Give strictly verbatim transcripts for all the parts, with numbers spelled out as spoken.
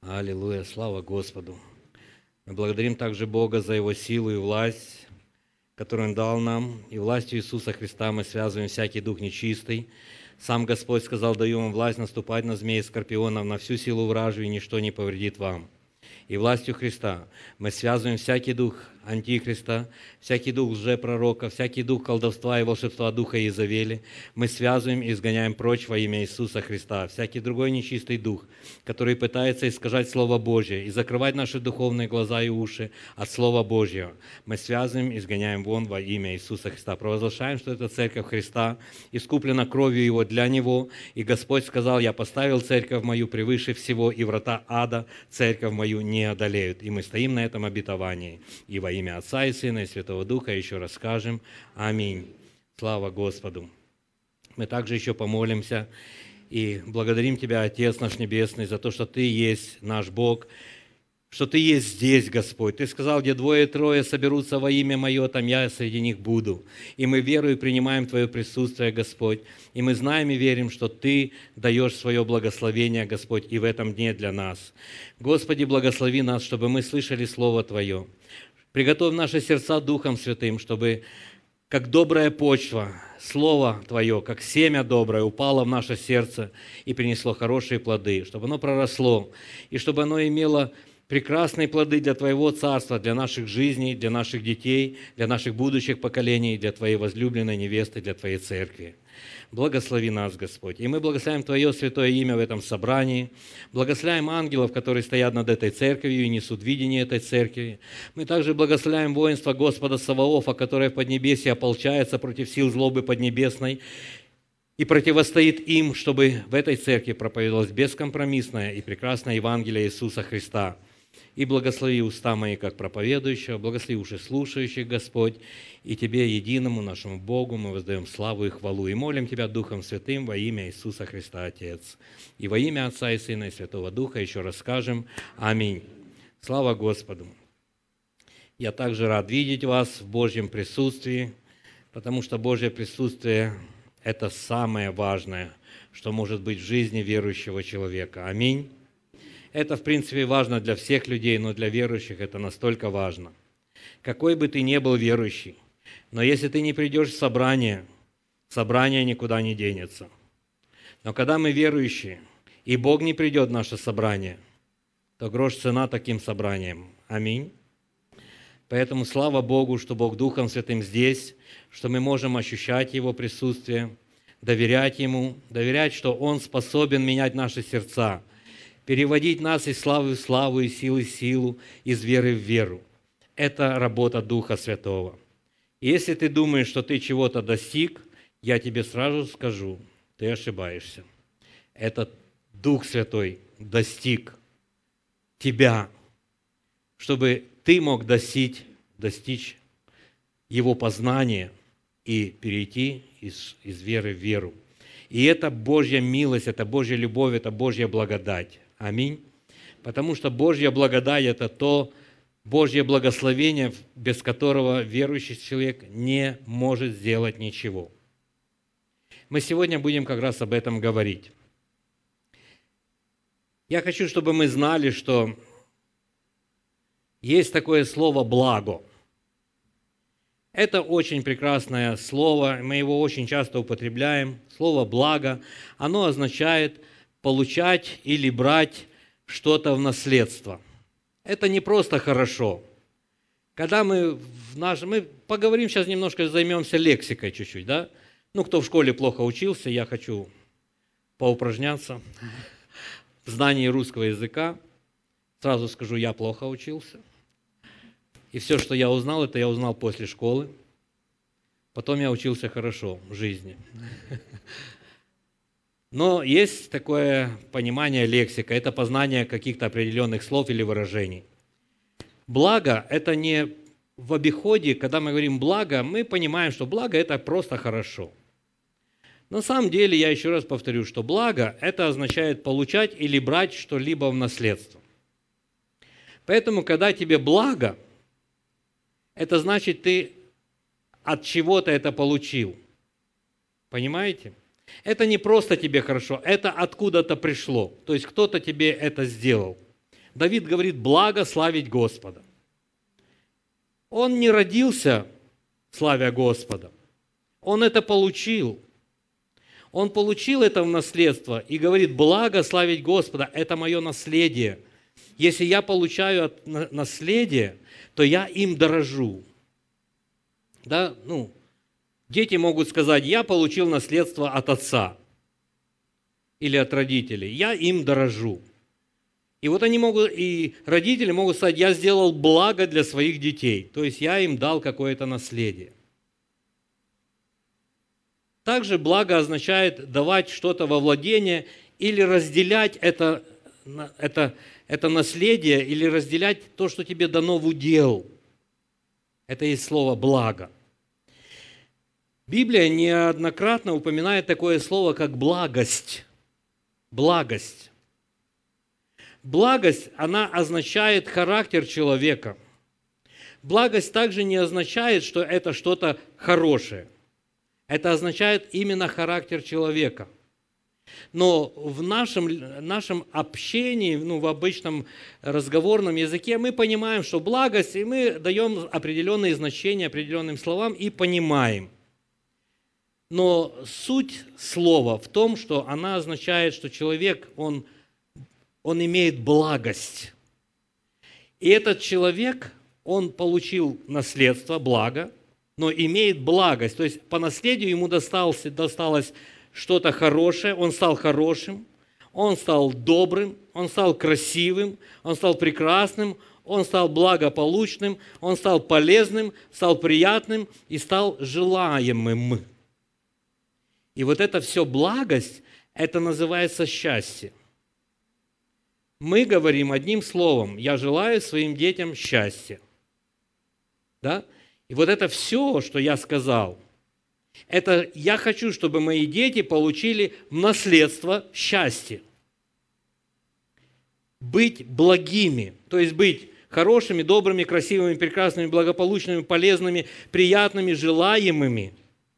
Аллилуйя, слава Господу. Мы благодарим также Бога за Его силу и власть, которую Он дал нам, и властью Иисуса Христа мы связываем всякий дух нечистый. Сам Господь сказал: даю вам власть наступать на змеи и скорпионов, на всю силу вражью, и ничто не повредит вам. И властью Христа мы связываем всякий дух антихриста, всякий дух лжепророка, всякий дух колдовства и волшебства духа Иезавели. Мы связываем и изгоняем прочь во имя Иисуса Христа всякий другой нечистый дух, который пытается искажать Слово Божье и закрывать наши духовные глаза и уши от Слова Божьего. Мы связываем и изгоняем вон во имя Иисуса Христа. Провозглашаем, что это Церковь Христа, искуплена кровью Его для Него. И Господь сказал: я поставил Церковь мою превыше всего, и врата ада Церковь мою не одолеют. И мы стоим на этом обетовании. И во имя Отца и Сына и Святого Духа еще раз скажем: аминь. Слава Господу. Мы также еще помолимся и благодарим Тебя, Отец наш Небесный, за то, что Ты есть наш Бог, что Ты есть здесь, Господь. Ты сказал: где двое-трое соберутся во имя Мое, там я среди них буду. И мы верою принимаем Твое присутствие, Господь. И мы знаем и верим, что Ты даешь свое благословение, Господь, и в этом дне для нас. Господи, благослови нас, чтобы мы слышали Слово Твое. Приготовь наши сердца Духом Святым, чтобы, как добрая почва, Слово Твое, как семя доброе, упало в наше сердце и принесло хорошие плоды, чтобы оно проросло, и чтобы оно имело прекрасные плоды для Твоего Царства, для наших жизней, для наших детей, для наших будущих поколений, для Твоей возлюбленной невесты, для Твоей Церкви. Благослови нас, Господь. И мы благословим Твое святое имя в этом собрании. Благословим ангелов, которые стоят над этой церковью и несут видение этой церкви. Мы также благословим воинство Господа Саваофа, которое в Поднебесье ополчается против сил злобы поднебесной и противостоит им, чтобы в этой церкви проповедовалось бескомпромиссное и прекрасное Евангелие Иисуса Христа. И благослови уста мои, как проповедующего, благослови уши слушающих, Господь, и Тебе, единому нашему Богу, мы воздаем славу и хвалу, и молим Тебя Духом Святым во имя Иисуса Христа, Отец. И во имя Отца и Сына и Святого Духа еще раз скажем: аминь. Слава Господу! Я также рад видеть вас в Божьем присутствии, потому что Божье присутствие – это самое важное, что может быть в жизни верующего человека. Аминь. Это, в принципе, важно для всех людей, но для верующих это настолько важно. Какой бы ты ни был верующий, но если ты не придешь в собрание, собрание никуда не денется. Но когда мы верующие, и Бог не придет в наше собрание, то грош цена таким собраниям. Аминь. Поэтому слава Богу, что Бог Духом Святым здесь, что мы можем ощущать Его присутствие, доверять Ему, доверять, что Он способен менять наши сердца, переводить нас из славы в славу, из силы в силу, из веры в веру. Это работа Духа Святого. И если ты думаешь, что ты чего-то достиг, я тебе сразу скажу, ты ошибаешься. Это Дух Святой достиг тебя, чтобы ты мог достичь, достичь Его познания и перейти из, из веры в веру. И это Божья милость, это Божья любовь, это Божья благодать. Аминь. Потому что Божья благодать – это то Божье благословение, без которого верующий человек не может сделать ничего. Мы сегодня будем как раз об этом говорить. Я хочу, чтобы мы знали, что есть такое слово «благо». Это очень прекрасное слово, мы его очень часто употребляем. Слово «благо», оно означает получать или брать что-то в наследство. Это не просто хорошо. Когда мы в нашем... Мы поговорим сейчас немножко, займемся лексикой чуть-чуть, да? Ну, кто в школе плохо учился, я хочу поупражняться в знании русского языка. Сразу скажу, я плохо учился. И все, что я узнал, это я узнал после школы. Потом я учился хорошо в жизни. Но есть такое понимание лексика, это познание каких-то определенных слов или выражений. Благо – это не в обиходе, когда мы говорим «благо», мы понимаем, что благо – это просто хорошо. На самом деле, я еще раз повторю, что благо – это означает получать или брать что-либо в наследство. Поэтому, когда тебе благо, это значит, ты от чего-то это получил. Понимаете? Это не просто тебе хорошо, это откуда-то пришло. То есть кто-то тебе это сделал. Давид говорит: «Благо славить Господа». Он не родился, славя Господа. Он это получил. Он получил это в наследство и говорит: «Благо славить Господа» – это мое наследие. Если я получаю наследие, то я им дорожу. Да? Ну, дети могут сказать: «Я получил наследство от отца или от родителей, я им дорожу». И вот они могут, и родители могут сказать: «Я сделал благо для своих детей», то есть я им дал какое-то наследие. Также благо означает давать что-то во владение или разделять это, это, это наследие, или разделять то, что тебе дано в удел. Это есть слово «благо». Библия неоднократно упоминает такое слово, как благость. Благость. Благость, она означает характер человека. Благость также не означает, что это что-то хорошее. Это означает именно характер человека. Но в нашем, нашем общении, ну, в обычном разговорном языке мы понимаем, что благость, и мы даем определенные значения определенным словам и понимаем. Но суть слова в том, что она означает, что человек, он, он имеет благость. И этот человек, он получил наследство, благо, но имеет благость. То есть по наследию ему досталось, досталось что-то хорошее, он стал хорошим, он стал добрым, он стал красивым, он стал прекрасным, он стал благополучным, он стал полезным, стал приятным и стал желаемым. И вот это все благость, это называется счастье. Мы говорим одним словом: «Я желаю своим детям счастья». Да? И вот это все, что я сказал, это я хочу, чтобы мои дети получили в наследство счастье. Быть благими, то есть быть хорошими, добрыми, красивыми, прекрасными, благополучными, полезными, приятными, желаемыми.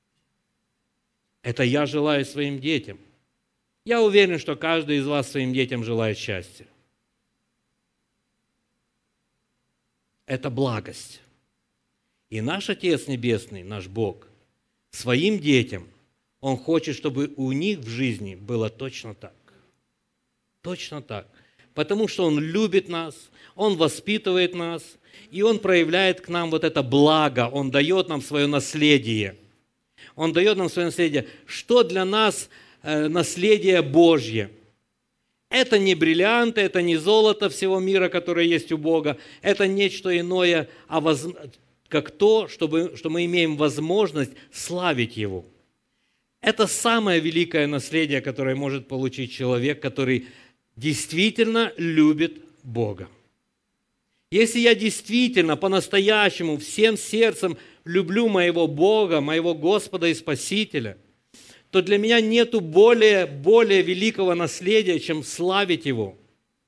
Это я желаю своим детям. Я уверен, что каждый из вас своим детям желает счастья. Это благость. И наш Отец Небесный, наш Бог, своим детям, Он хочет, чтобы у них в жизни было точно так. Точно так. Потому что Он любит нас, Он воспитывает нас, и Он проявляет к нам вот это благо, Он дает нам свое наследие. Он дает нам свое наследие. Что для нас э, наследие Божье? Это не бриллианты, это не золото всего мира, которое есть у Бога. Это нечто иное, а воз... как то, чтобы, что мы имеем возможность славить Его. Это самое великое наследие, которое может получить человек, который действительно любит Бога. Если я действительно, по-настоящему, всем сердцем люблю моего Бога, моего Господа и Спасителя, то для меня нету более, более великого наследия, чем славить Его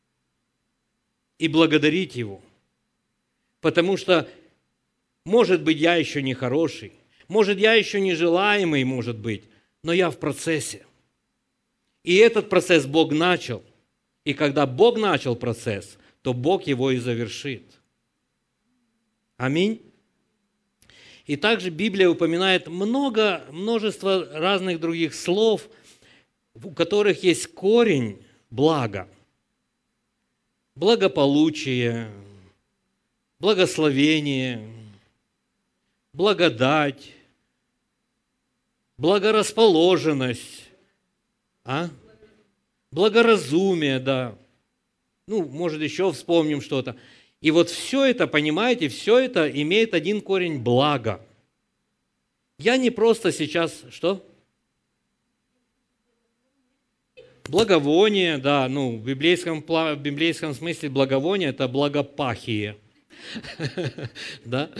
и благодарить Его. Потому что, может быть, я еще не хороший, может, я еще не желаемый, может быть, но я в процессе. И этот процесс Бог начал. И когда Бог начал процесс, то Бог его и завершит. Аминь. И также Библия упоминает много, множество разных других слов, у которых есть корень блага. Благополучие, благословение, благодать, благорасположенность, а? благоразумие, да. Ну, может, еще вспомним что-то. И вот все это, понимаете, все это имеет один корень – благо. Я не просто сейчас, что? Благовоние, да, ну, в библейском, в библейском смысле благовоние – это благопахие. Да?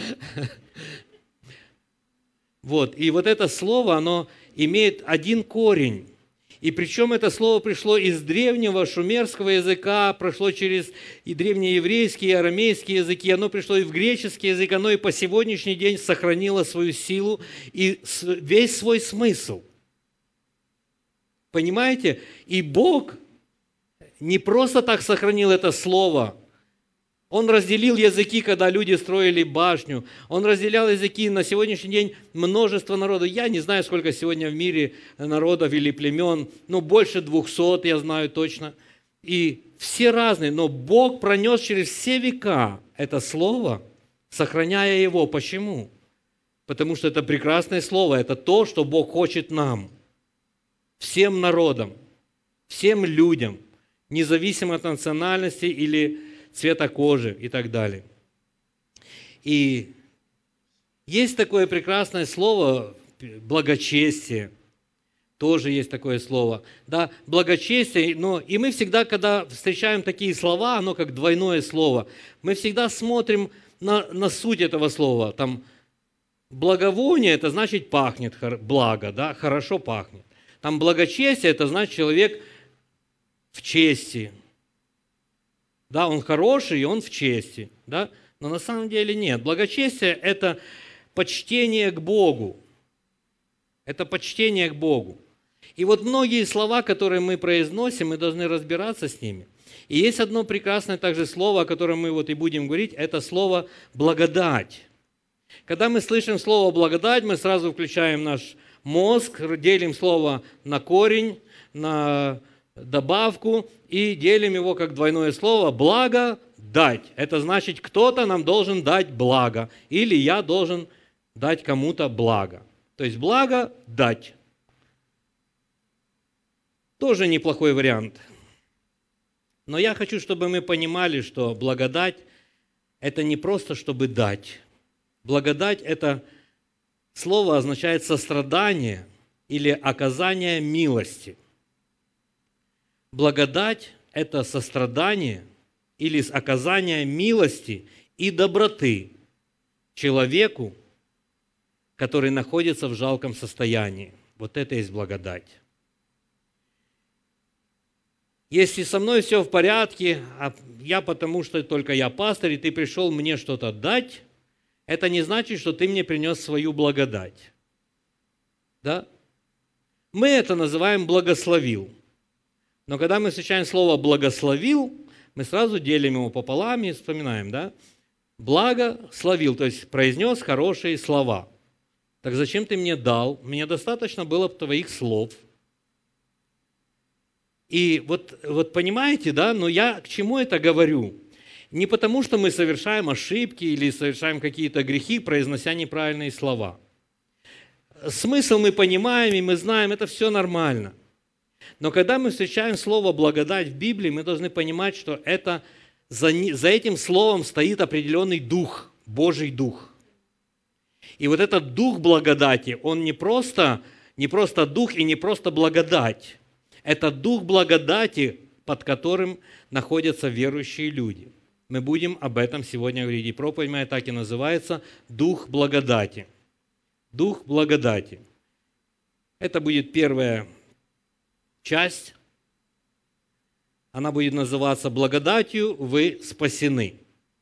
Вот, и вот это слово, оно имеет один корень. И причем это слово пришло из древнего шумерского языка, прошло через и древнееврейские, и арамейские языки, оно пришло и в греческий язык, оно и по сегодняшний день сохранило свою силу и весь свой смысл. Понимаете? И Бог не просто так сохранил это слово Он разделил языки, когда люди строили башню. Он разделял языки. На сегодняшний день множество народов. Я не знаю, сколько сегодня в мире народов или племен. Но больше двухсот, я знаю точно. И все разные. Но Бог пронес через все века это слово, сохраняя его. Почему? Потому что это прекрасное слово. Это то, что Бог хочет нам. Всем народам. Всем людям. Независимо от национальности или цвета кожи и так далее. И есть такое прекрасное слово благочестие. Тоже есть такое слово. Да, благочестие, но и мы всегда, когда встречаем такие слова, оно как двойное слово, мы всегда смотрим на, на суть этого слова. Там благовоние, это значит пахнет благо, да, хорошо пахнет. Там благочестие, это значит человек в чести. Да, он хороший, и он в чести. Да? Но на самом деле нет. Благочестие – это почтение к Богу. Это почтение к Богу. И вот многие слова, которые мы произносим, мы должны разбираться с ними. И есть одно прекрасное также слово, о котором мы вот и будем говорить, это слово «благодать». Когда мы слышим слово «благодать», мы сразу включаем наш мозг, делим слово на корень, на добавку и делим его как двойное слово «благо дать». Это значит, кто-то нам должен дать благо, или я должен дать кому-то благо. То есть благо дать. Тоже неплохой вариант. Но я хочу, чтобы мы понимали, что благодать – это не просто, чтобы дать. Благодать – это слово означает сострадание или оказание милости. Благодать – это сострадание или оказание милости и доброты человеку, который находится в жалком состоянии. Вот это и есть благодать. Если со мной все в порядке, а я потому что только я пастор, и ты пришел мне что-то дать, это не значит, что ты мне принес свою благодать. Да? Мы это называем «благословил». Но когда мы встречаем слово «благословил», мы сразу делим его пополам и вспоминаем, да? Благословил, то есть произнес хорошие слова. Так зачем ты мне дал? Мне достаточно было твоих слов. И вот, вот понимаете, да, но я к чему это говорю? Не потому, что мы совершаем ошибки или совершаем какие-то грехи, произнося неправильные слова. Смысл мы понимаем, и мы знаем, это все нормально. Но когда мы встречаем слово «благодать» в Библии, мы должны понимать, что это, за, за этим словом стоит определенный дух, Божий дух. И вот этот дух благодати, он не просто, не просто дух и не просто благодать. Это дух благодати, под которым находятся верующие люди. Мы будем об этом сегодня говорить. И проповедь моя так и называется «Дух благодати». Дух благодати. Это будет первая часть. Она будет называться «Благодатью вы спасены».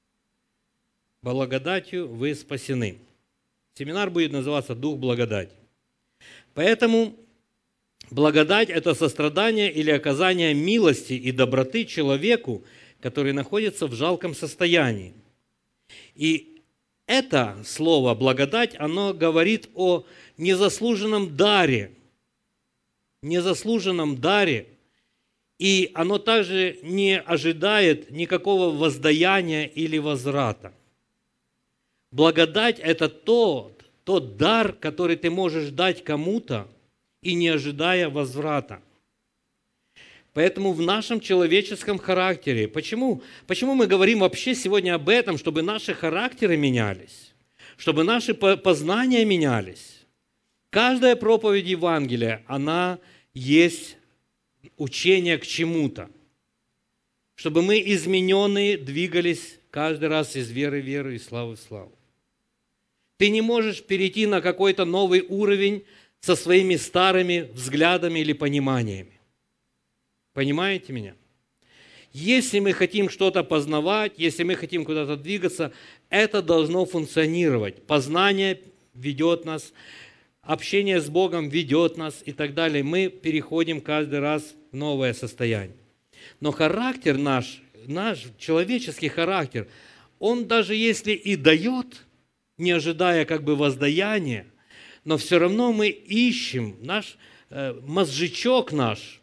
Благодатью вы спасены. Семинар будет называться «Дух благодати». Поэтому благодать – это сострадание или оказание милости и доброты человеку, который находится в жалком состоянии. И это слово «благодать», оно говорит о незаслуженном даре, незаслуженном даре, и оно также не ожидает никакого воздаяния или возврата. Благодать – это тот, тот дар, который ты можешь дать кому-то, и не ожидая возврата. Поэтому в нашем человеческом характере, почему, почему мы говорим вообще сегодня об этом, чтобы наши характеры менялись, чтобы наши познания менялись. Каждая проповедь Евангелия, она есть учение к чему-то, чтобы мы измененные двигались каждый раз из веры в веру и славы в славу. Ты не можешь перейти на какой-то новый уровень со своими старыми взглядами или пониманиями. Понимаете меня? Если мы хотим что-то познавать, если мы хотим куда-то двигаться, это должно функционировать. Познание ведет нас, общение с Богом ведет нас и так далее. Мы переходим каждый раз в новое состояние. Но характер наш, наш человеческий характер, он даже если и дает, не ожидая как бы воздаяния, но все равно мы ищем, наш э, мозжечок наш,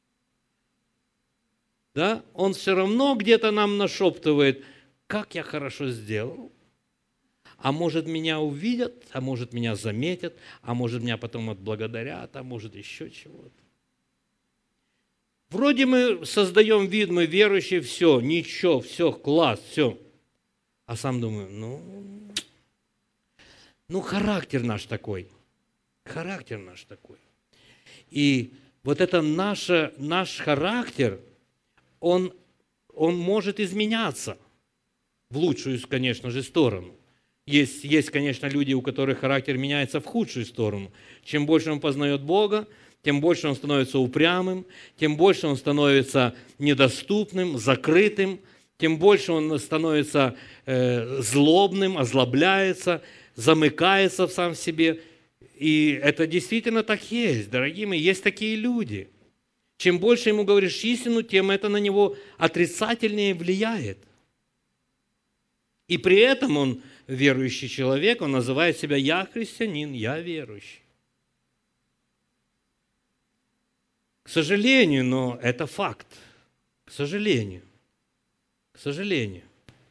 да, он все равно где-то нам нашептывает, как я хорошо сделал. А может, меня увидят, а может, меня заметят, а может, меня потом отблагодарят, а может, еще чего-то. Вроде мы создаем вид, мы верующие, все, ничего, все, класс, все. А сам думаю, ну, ну, характер наш такой, характер наш такой. И вот это наше, наш характер, он, он может изменяться в лучшую, конечно же, сторону. Есть, есть, конечно, люди, у которых характер меняется в худшую сторону. Чем больше он познает Бога, тем больше он становится упрямым, тем больше он становится недоступным, закрытым, тем больше он становится э, злобным, озлобляется, замыкается в сам себе. И это действительно так есть, дорогие мои, есть такие люди. Чем больше ему говоришь истину, тем это на него отрицательнее влияет. И при этом он верующий человек, он называет себя «я христианин, я верующий». К сожалению, но это факт. К сожалению. К сожалению.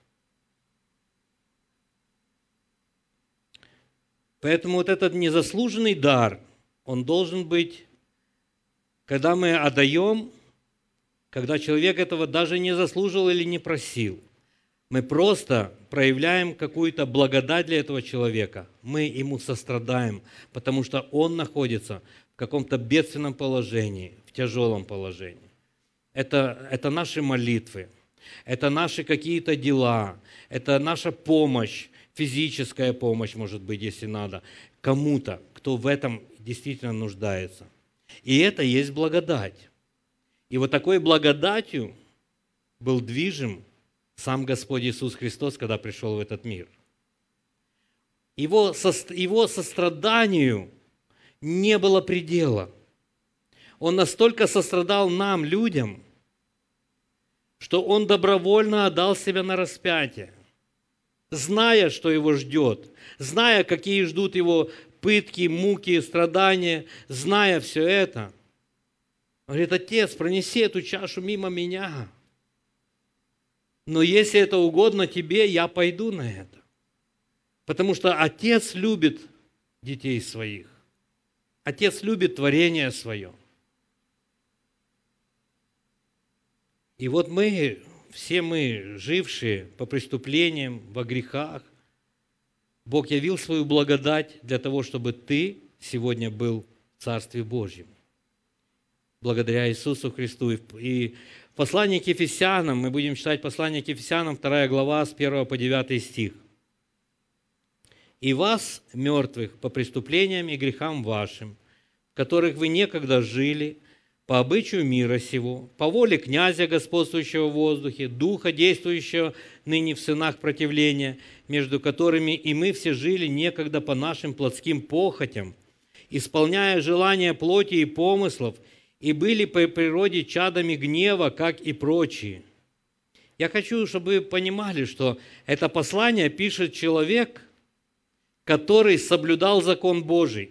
Поэтому вот этот незаслуженный дар, он должен быть, когда мы отдаем, когда человек этого даже не заслужил или не просил. Мы просто проявляем какую-то благодать для этого человека. Мы ему сострадаем, потому что он находится в каком-то бедственном положении, в тяжелом положении. Это, это наши молитвы, это наши какие-то дела, это наша помощь, физическая помощь, может быть, если надо, кому-то, кто в этом действительно нуждается. И это есть благодать. И вот такой благодатью был движим сам Господь Иисус Христос, когда пришел в этот мир. Его, со, его состраданию не было предела. Он настолько сострадал нам, людям, что Он добровольно отдал себя на распятие, зная, что Его ждет, зная, какие ждут Его пытки, муки, страдания, зная все это. Он говорит: Отец, пронеси эту чашу мимо меня. Но если это угодно тебе, я пойду на это. Потому что Отец любит детей своих. Отец любит творение свое. И вот мы, все мы, жившие по преступлениям, во грехах, Бог явил свою благодать для того, чтобы ты сегодня был в Царстве Божьем. Благодаря Иисусу Христу. И в послании к Ефесянам, мы будем читать послание к Ефесянам, вторая глава, с первого по девятый стих. «И вас, мертвых, по преступлениям и грехам вашим, в которых вы некогда жили, по обычаю мира сего, по воле князя, господствующего в воздухе, духа, действующего ныне в сынах противления, между которыми и мы все жили некогда по нашим плотским похотям, исполняя желания плоти и помыслов, и были по природе чадами гнева, как и прочие». Я хочу, чтобы вы понимали, что это послание пишет человек, который соблюдал закон Божий.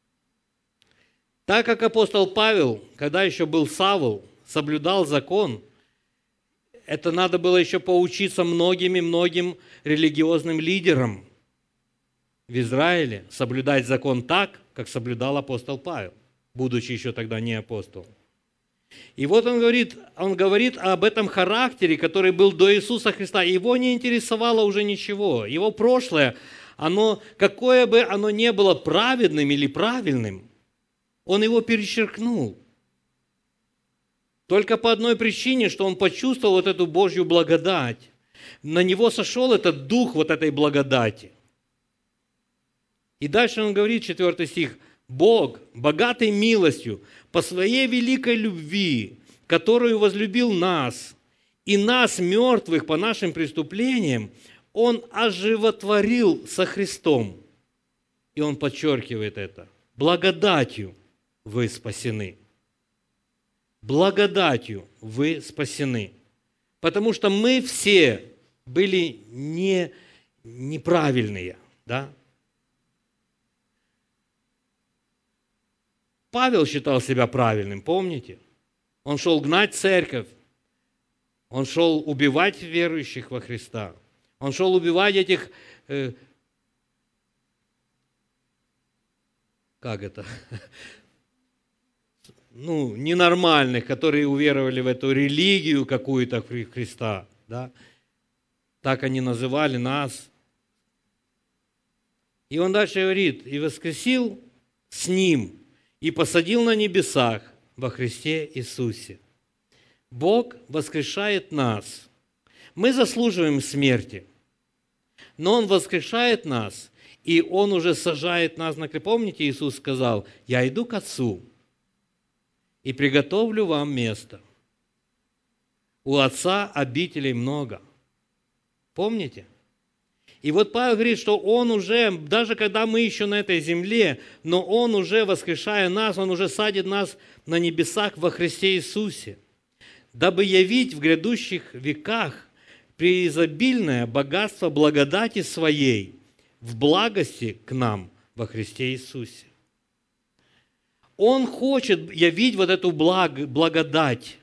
Так как апостол Павел, когда еще был Савл, соблюдал закон, это надо было еще поучиться многим-многим религиозным лидерам в Израиле соблюдать закон так, как соблюдал апостол Павел, будучи еще тогда не апостолом. И вот он говорит, он говорит об этом характере, который был до Иисуса Христа. Его не интересовало уже ничего. Его прошлое, оно, какое бы оно ни было праведным или правильным, он его перечеркнул. Только по одной причине, что он почувствовал вот эту Божью благодать. На него сошел этот дух вот этой благодати. И дальше он говорит, четвертый стих: «Бог, богатый милостью, по своей великой любви, которую возлюбил нас, и нас, мертвых по нашим преступлениям, Он оживотворил со Христом». И он подчеркивает это. Благодатью вы спасены. Благодатью вы спасены. Потому что мы все были не, неправильные. Да? Павел считал себя правильным, помните? Он шел гнать церковь. Он шел убивать верующих во Христа. Он шел убивать этих, э, как это, ну, ненормальных, которые уверовали в эту религию какую-то Христа. Да? Так они называли нас. И он дальше говорит, и воскресил с ним, и посадил на небесах во Христе Иисусе. Бог воскрешает нас. Мы заслуживаем смерти, но Он воскрешает нас, и Он уже сажает нас на крест. Помните, Иисус сказал, «Я иду к Отцу и приготовлю вам место. У Отца обителей много». Помните? И вот Павел говорит, что Он уже, даже когда мы еще на этой земле, но Он уже, воскрешая нас, Он уже садит нас на небесах во Христе Иисусе, дабы явить в грядущих веках преизобильное богатство благодати Своей в благости к нам во Христе Иисусе. Он хочет явить вот эту благ, благодать.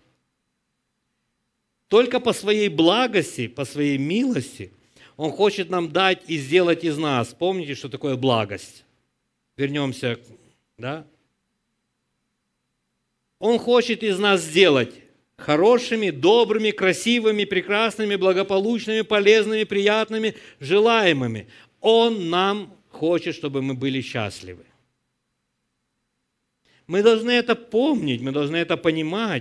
Только по Своей благости, по Своей милости Он хочет нам дать и сделать из нас. Помните, что такое благость? Вернемся, да? Он хочет из нас сделать хорошими, добрыми, красивыми, прекрасными, благополучными, полезными, приятными, желаемыми. Он нам хочет, чтобы мы были счастливы. Мы должны это помнить, мы должны это понимать.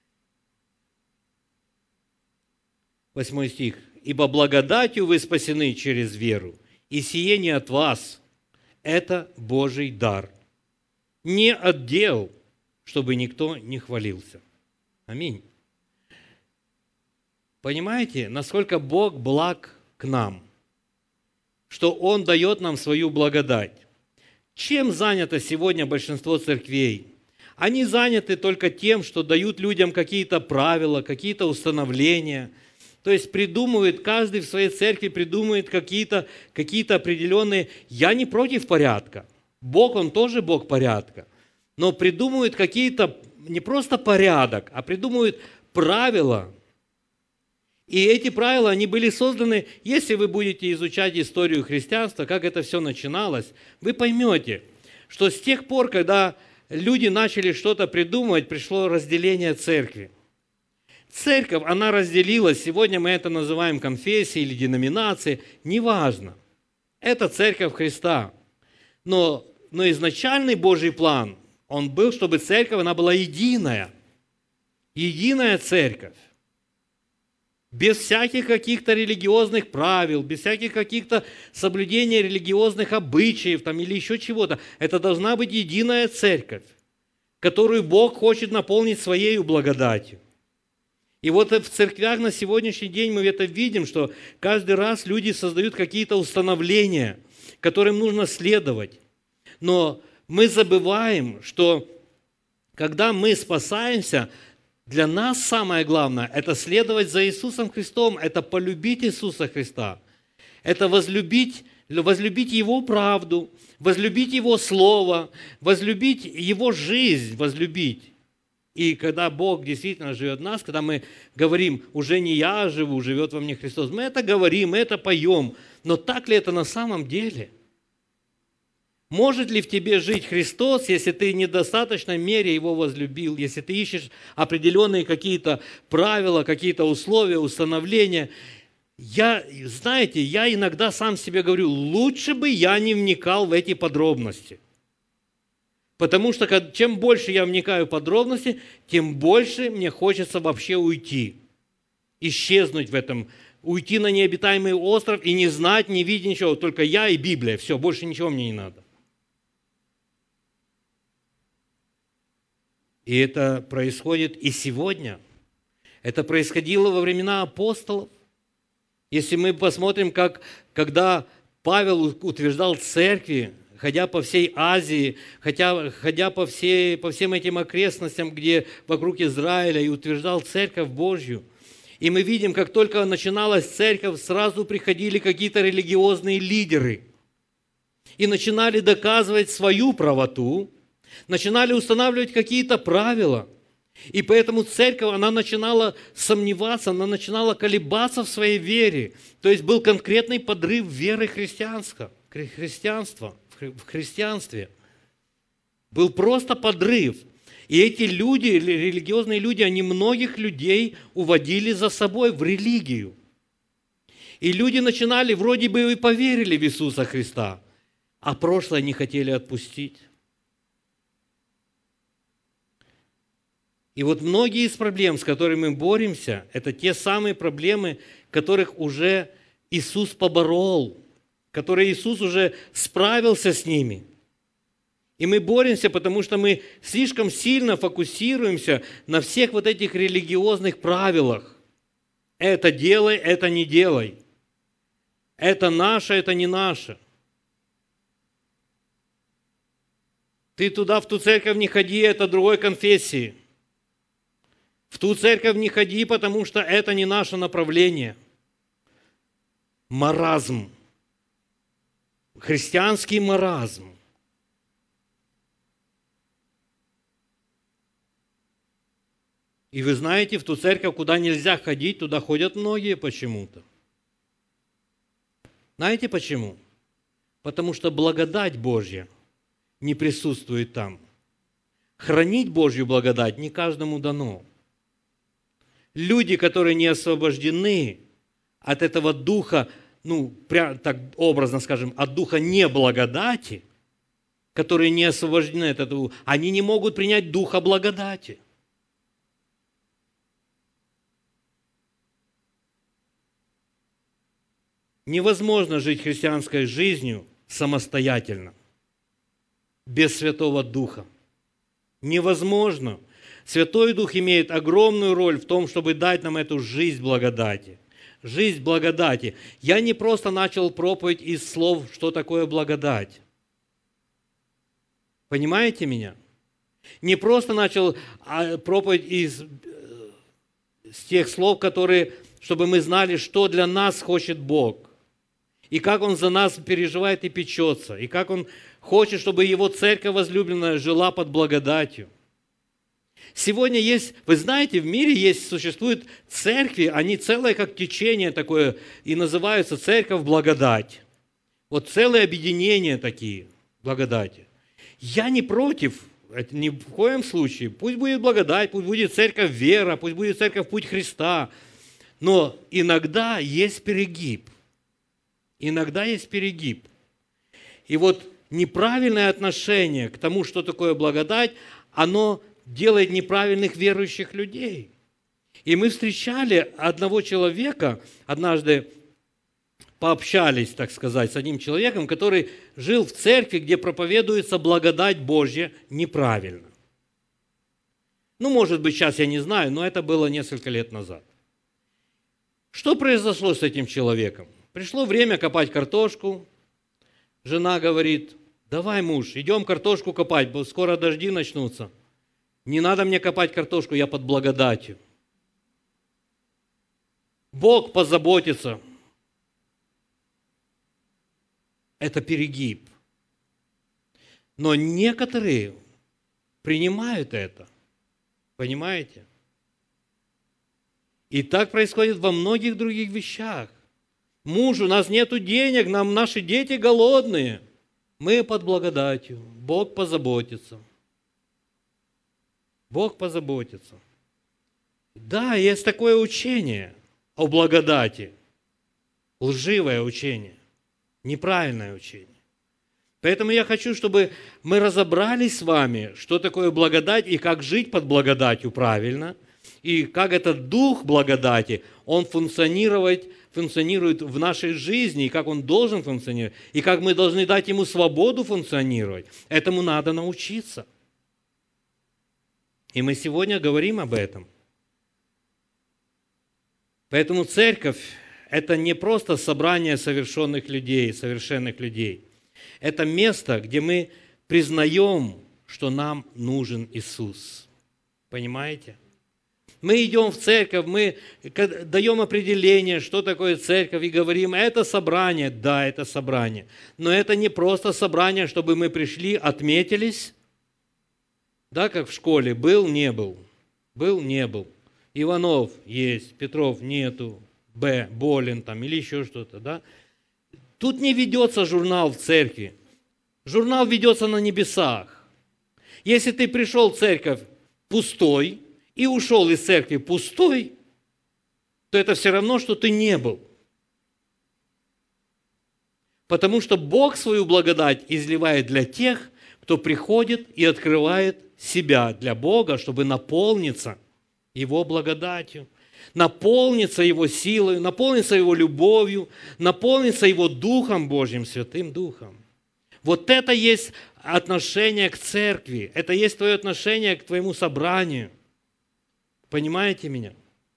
Восьмой стих. «Ибо благодатью вы спасены через веру, и сие не от вас, это Божий дар, не от дел, чтобы никто не хвалился». Аминь. Понимаете, насколько Бог благ к нам, что Он дает нам свою благодать. Чем занято сегодня большинство церквей? Они заняты только тем, что дают людям какие-то правила, какие-то установления. То есть придумывает, каждый в своей церкви придумывает какие-то, какие-то определенные... Я не против порядка. Бог, Он тоже Бог порядка. Но придумывают какие-то, не просто порядок, а придумывают правила. И эти правила, они были созданы, если вы будете изучать историю христианства, как это все начиналось, вы поймете, что с тех пор, когда люди начали что-то придумывать, пришло разделение церкви. Церковь, она разделилась, сегодня мы это называем конфессией или деноминацией, неважно. Это церковь Христа. Но, но изначальный Божий план, он был, чтобы церковь, она была единая. Единая церковь. Без всяких каких-то религиозных правил, без всяких каких-то соблюдений религиозных обычаев там, или еще чего-то. Это должна быть единая церковь, которую Бог хочет наполнить Своей благодатью. И вот в церквях на сегодняшний день мы это видим, что каждый раз люди создают какие-то установления, которым нужно следовать. Но мы забываем, что когда мы спасаемся, для нас самое главное – это следовать за Иисусом Христом, это полюбить Иисуса Христа, это возлюбить, возлюбить Его правду, возлюбить Его Слово, возлюбить Его жизнь, возлюбить. И когда Бог действительно живет в нас, когда мы говорим, уже не я живу, живет во мне Христос, мы это говорим, мы это поем, но так ли это на самом деле? Может ли в тебе жить Христос, если ты в недостаточной мере Его возлюбил, если ты ищешь определенные какие-то правила, какие-то условия, установления? Я, знаете, я иногда сам себе говорю, лучше бы я не вникал в эти подробности. Потому что чем больше я вникаю в подробности, тем больше мне хочется вообще уйти, исчезнуть в этом, уйти на необитаемый остров и не знать, не видеть ничего, только я и Библия, все, больше ничего мне не надо. И это происходит и сегодня. Это происходило во времена апостолов. Если мы посмотрим, как, когда Павел утверждал церкви, ходя по всей Азии, ходя, ходя по, всей, по всем этим окрестностям, где вокруг Израиля, и утверждал церковь Божью. И мы видим, как только начиналась церковь, сразу приходили какие-то религиозные лидеры и начинали доказывать свою правоту, начинали устанавливать какие-то правила. И поэтому церковь, она начинала сомневаться, она начинала колебаться в своей вере. То есть был конкретный подрыв веры христианства, христианства, в христианстве. Был просто подрыв. И эти люди, религиозные люди, они многих людей уводили за собой в религию. И люди начинали, вроде бы и поверили в Иисуса Христа, а прошлое не хотели отпустить. И вот многие из проблем, с которыми мы боремся, это те самые проблемы, которых уже Иисус поборол, которые Иисус уже справился с ними. И мы боремся, потому что мы слишком сильно фокусируемся на всех вот этих религиозных правилах. Это делай, это не делай. Это наше, это не наше. Ты туда, в ту церковь не ходи, это другой конфессии. В ту церковь не ходи, потому что это не наше направление. Маразм. Христианский маразм. И вы знаете, в ту церковь, куда нельзя ходить, туда ходят многие почему-то. Знаете почему? Потому что благодать Божья не присутствует там. Хранить Божью благодать не каждому дано. Люди, которые не освобождены от этого духа, ну, прям так образно скажем, от духа неблагодати, которые не освобождены от этого, они не могут принять духа благодати. Невозможно жить христианской жизнью самостоятельно, без Святого Духа. Невозможно. Святой Дух имеет огромную роль в том, чтобы дать нам эту жизнь благодати. Жизнь благодати. Я не просто начал проповедь из слов, что такое благодать. Понимаете меня? Не просто начал проповедь из с тех слов, которые, чтобы мы знали, что для нас хочет Бог. И как Он за нас переживает и печется. И как Он хочет, чтобы Его церковь возлюбленная жила под благодатью. Сегодня есть, вы знаете, в мире есть, существуют церкви, они целое как течение такое, и называются церковь благодать. Вот целые объединения такие, благодати. Я не против, это ни в коем случае. Пусть будет благодать, пусть будет церковь вера, пусть будет церковь путь Христа. Но иногда есть перегиб. Иногда есть перегиб. И вот неправильное отношение к тому, что такое благодать, оно делает неправильных верующих людей. И мы встречали одного человека, однажды пообщались, так сказать, с одним человеком, который жил в церкви, где проповедуется благодать Божья неправильно. Ну, может быть, сейчас я не знаю, но это было несколько лет назад. Что произошло с этим человеком? Пришло время копать картошку. Жена говорит: давай, муж, идем картошку копать, скоро дожди начнутся. Не надо мне копать картошку, я под благодатью. Бог позаботится. Это перегиб. Но некоторые принимают это. Понимаете? И так происходит во многих других вещах. Муж, у нас нету денег, нам наши дети голодные. Мы под благодатью. Бог позаботится. Бог позаботится. Да, есть такое учение о благодати. Лживое учение. Неправильное учение. Поэтому я хочу, чтобы мы разобрались с вами, что такое благодать и как жить под благодатью правильно, и как этот дух благодати, он функционирует, функционирует в нашей жизни, и как он должен функционировать, и как мы должны дать ему свободу функционировать. Этому надо научиться. И мы сегодня говорим об этом. Поэтому церковь – это не просто собрание совершенных людей, совершенных людей. Это место, где мы признаем, что нам нужен Иисус. Понимаете? Мы идем в церковь, мы даем определение, что такое церковь, и говорим, это собрание. Да, это собрание. Но это не просто собрание, чтобы мы пришли, отметились, да, как в школе, был, не был, был, не был. Иванов есть, Петров нету, Б, болен там или еще что-то, да. Тут не ведется журнал в церкви. Журнал ведется на небесах. Если ты пришел в церковь пустой и ушел из церкви пустой, то это все равно, что ты не был. Потому что Бог свою благодать изливает для тех, кто приходит и открывает себя для Бога, чтобы наполниться Его благодатью, наполниться Его силой, наполниться Его любовью, наполниться Его Духом Божьим, Святым Духом. Вот это есть отношение к церкви, это есть твое отношение к твоему собранию. Понимаете меня?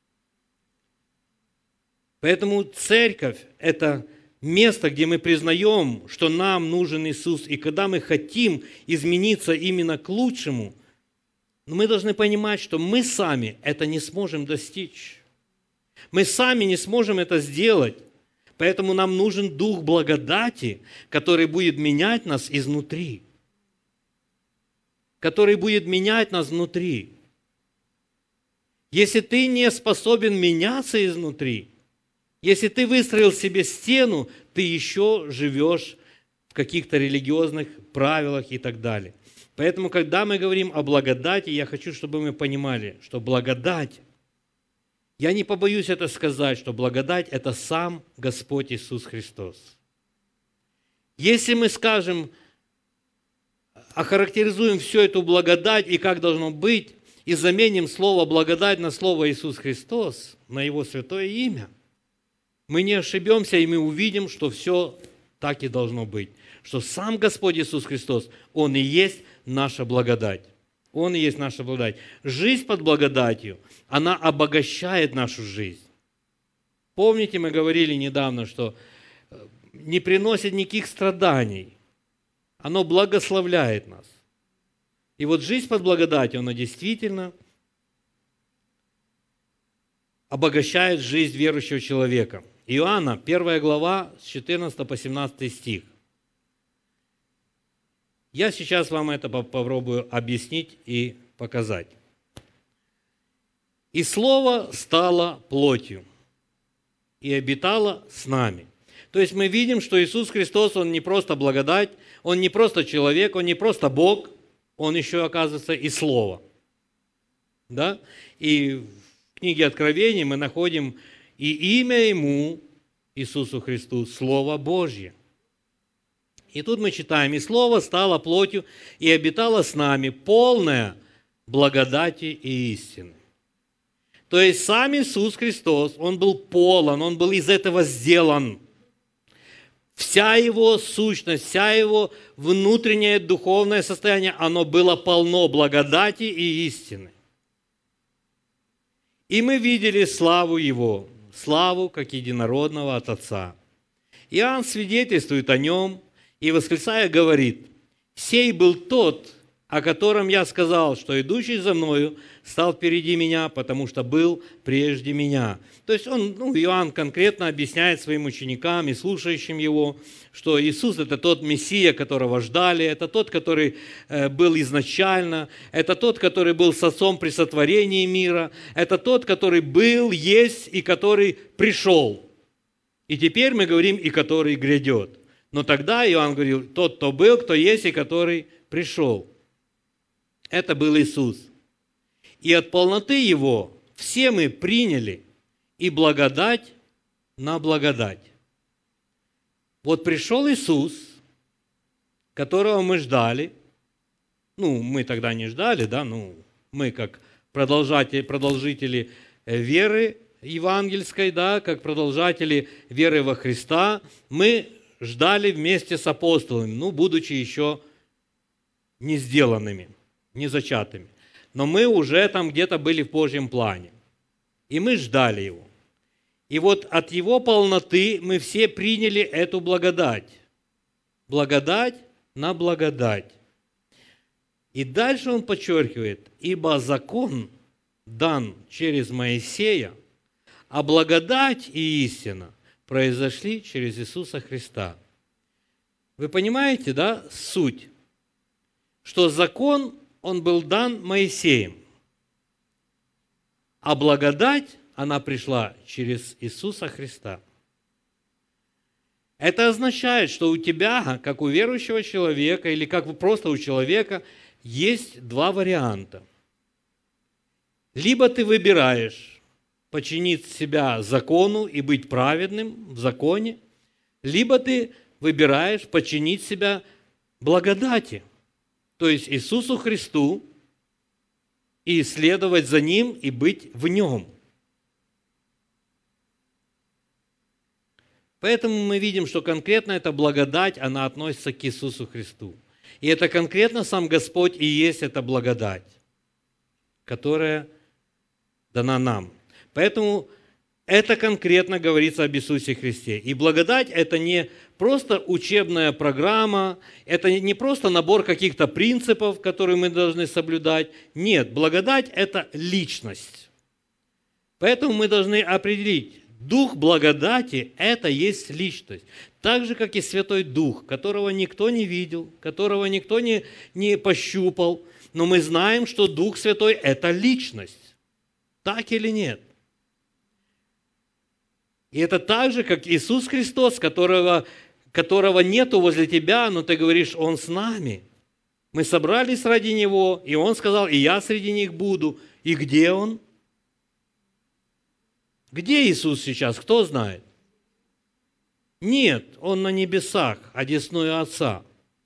Поэтому церковь – это место, где мы признаем, что нам нужен Иисус, и когда мы хотим измениться именно к лучшему, мы должны понимать, что мы сами это не сможем достичь. Мы сами не сможем это сделать. Поэтому нам нужен Дух благодати, который будет менять нас изнутри. Который будет менять нас внутри. Если ты не способен меняться изнутри, если ты выстроил себе стену, ты еще живешь в каких-то религиозных правилах и так далее. Поэтому, когда мы говорим о благодати, я хочу, чтобы мы понимали, что благодать, я не побоюсь это сказать, что благодать – это сам Господь Иисус Христос. Если мы скажем, охарактеризуем всю эту благодать и как должно быть, и заменим слово «благодать» на слово «Иисус Христос», на Его святое имя, мы не ошибемся, и мы увидим, что все так и должно быть. Что сам Господь Иисус Христос, Он и есть наша благодать. Он и есть наша благодать. Жизнь под благодатью, она обогащает нашу жизнь. Помните, мы говорили недавно, что не приносит никаких страданий. Оно благословляет нас. И вот жизнь под благодатью, она действительно обогащает жизнь верующего человека. Иоанна, первая глава, с четырнадцатого по семнадцатый стих. Я сейчас вам это попробую объяснить и показать. «И Слово стало плотью, и обитало с нами». То есть мы видим, что Иисус Христос, Он не просто благодать, Он не просто человек, Он не просто Бог, Он еще, оказывается, и Слово. Да? И в книге Откровений мы находим и имя Ему, Иисусу Христу, Слово Божье. И тут мы читаем, «И Слово стало плотью, и обитало с нами, полное благодати и истины». То есть сам Иисус Христос, Он был полон, Он был из этого сделан. Вся Его сущность, вся Его внутреннее духовное состояние, оно было полно благодати и истины. И мы видели славу Его, славу как единородного от Отца. Иоанн свидетельствует о Нем, и, восклицая, говорит: «Сей был тот, о котором я сказал, что идущий за мною стал впереди меня, потому что был прежде меня». То есть он, ну, Иоанн конкретно объясняет своим ученикам и слушающим его, что Иисус – это тот Мессия, которого ждали, это тот, который э, был изначально, это тот, который был с Отцом при сотворении мира, это тот, который был, есть и который пришел. И теперь мы говорим «и который грядет». Но тогда Иоанн говорил: тот, кто был, кто есть и который пришел. Это был Иисус. И от полноты Его все мы приняли и благодать на благодать. Вот пришел Иисус, которого мы ждали. Ну, мы тогда не ждали, да, ну, мы как продолжатели, продолжители веры евангельской, да, как продолжатели веры во Христа, мы ждали вместе с апостолами, ну, будучи еще не сделанными, не зачатыми. Но мы уже там где-то были в Божьем плане. И мы ждали Его. И вот от Его полноты мы все приняли эту благодать. Благодать на благодать. И дальше он подчеркивает: ибо закон дан через Моисея, а благодать и истина произошли через Иисуса Христа. Вы понимаете, да, суть? Что закон, он был дан Моисеем, а благодать, она пришла через Иисуса Христа. Это означает, что у тебя, как у верующего человека, или как просто у человека, есть два варианта. Либо ты выбираешь подчинить себя закону и быть праведным в законе, либо ты выбираешь подчинить себя благодати, то есть Иисусу Христу, и следовать за Ним и быть в Нем. Поэтому мы видим, что конкретно эта благодать, она относится к Иисусу Христу. И это конкретно сам Господь и есть эта благодать, которая дана нам. Поэтому это конкретно говорится об Иисусе Христе. И благодать – это не просто учебная программа, это не просто набор каких-то принципов, которые мы должны соблюдать. Нет, благодать – это личность. Поэтому мы должны определить, Дух благодати – это есть личность. Так же, как и Святой Дух, которого никто не видел, которого никто не, не пощупал. Но мы знаем, что Дух Святой – это личность. Так или нет? И это так же, как Иисус Христос, которого, которого нету возле тебя, но ты говоришь, Он с нами. Мы собрались ради Него, и Он сказал, и я среди них буду. И где Он? Где Иисус сейчас? Кто знает? Нет, Он на небесах, одесную Отца.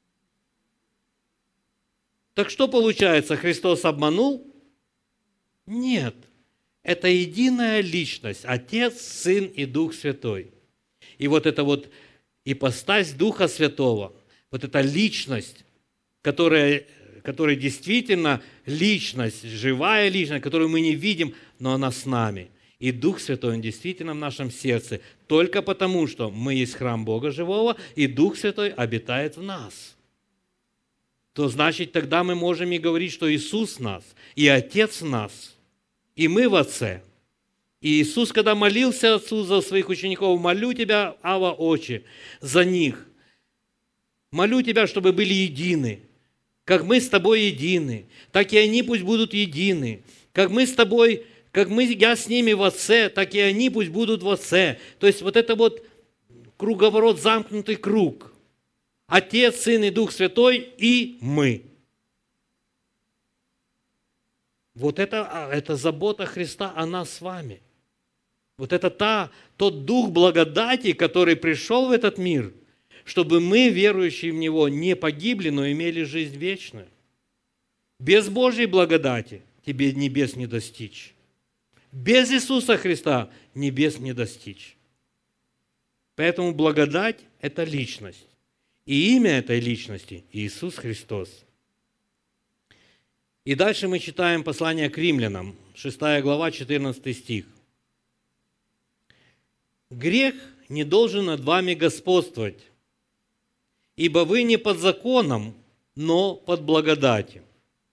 Так что получается, Христос обманул? Нет. Это единая личность, Отец, Сын и Дух Святой. И вот эта вот ипостась Духа Святого, вот эта личность, которая, которая действительно личность, живая личность, которую мы не видим, но она с нами. И Дух Святой, Он действительно в нашем сердце, только потому, что мы есть храм Бога живого, и Дух Святой обитает в нас. То значит, тогда мы можем и говорить, что Иисус в нас, и Отец в нас, и мы в Отце. И Иисус, когда молился Отцу за своих учеников, молю Тебя, Ава, Отче, за них. Молю Тебя, чтобы были едины. Как мы с Тобой едины, так и они пусть будут едины. Как мы с Тобой, как мы, я с ними в Отце, так и они пусть будут в Отце. То есть вот это вот круговорот, замкнутый круг. Отец, Сын и Дух Святой и мы. Вот это, это забота Христа о нас с вами. Вот это та, тот Дух благодати, который пришел в этот мир, чтобы мы, верующие в Него, не погибли, но имели жизнь вечную. Без Божьей благодати тебе небес не достичь. Без Иисуса Христа небес не достичь. Поэтому благодать – это личность. И имя этой личности – Иисус Христос. И дальше мы читаем послание к римлянам, шестая глава, четырнадцатый стих. «Грех не должен над вами господствовать, ибо вы не под законом, но под благодатью».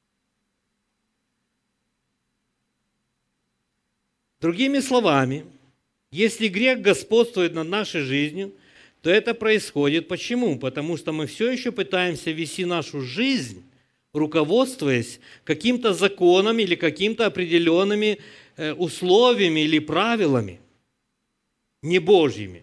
Другими словами, если грех господствует над нашей жизнью, то это происходит почему? Потому что мы все еще пытаемся вести нашу жизнь, руководствуясь каким-то законом или какими-то определенными условиями или правилами, не Божьими.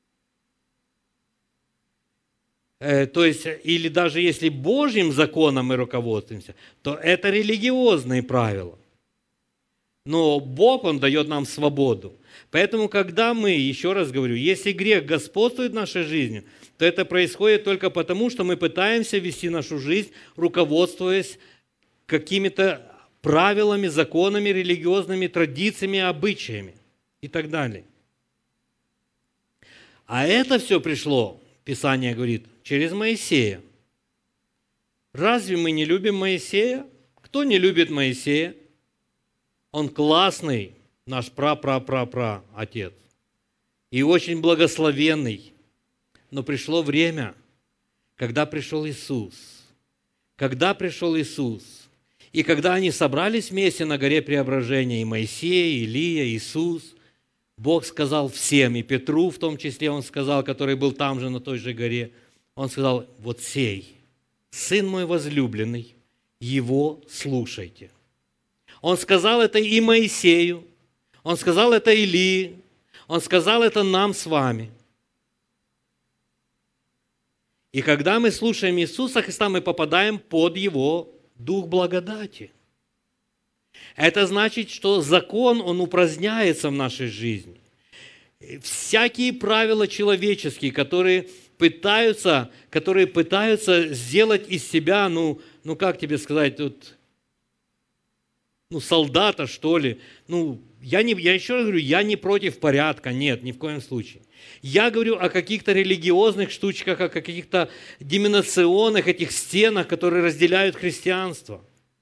То есть, или даже если Божьим законом мы руководствуемся, то это религиозные правила. Но Бог, Он дает нам свободу. Поэтому, когда мы, еще раз говорю, если грех господствует в нашей жизни, то это происходит только потому, что мы пытаемся вести нашу жизнь, руководствуясь какими-то правилами, законами, религиозными традициями, обычаями и так далее. А это все пришло, Писание говорит, через Моисея. Разве мы не любим Моисея? Кто не любит Моисея? Он классный, наш пра-пра-пра-пра отец. И очень благословенный. Но пришло время, когда пришел Иисус. Когда пришел Иисус. И когда они собрались вместе на горе Преображения, и Моисей, и Илия, и Иисус, Бог сказал всем, и Петру в том числе Он сказал, который был там же, на той же горе, Он сказал: вот сей, Сын мой возлюбленный, Его слушайте. Он сказал это и Моисею, Он сказал это Илии, Он сказал это нам с вами. И когда мы слушаем Иисуса Христа, мы попадаем под Его Дух благодати. Это значит, что закон, он упраздняется в нашей жизни. Всякие правила человеческие, которые пытаются, которые пытаются сделать из себя, ну, ну как тебе сказать, тут, ну, солдата, что ли. Ну, я, не, я еще раз говорю, я не против порядка, нет, ни в коем случае. Я говорю о каких-то религиозных штучках, о каких-то деноминационных этих стенах, которые разделяют христианство.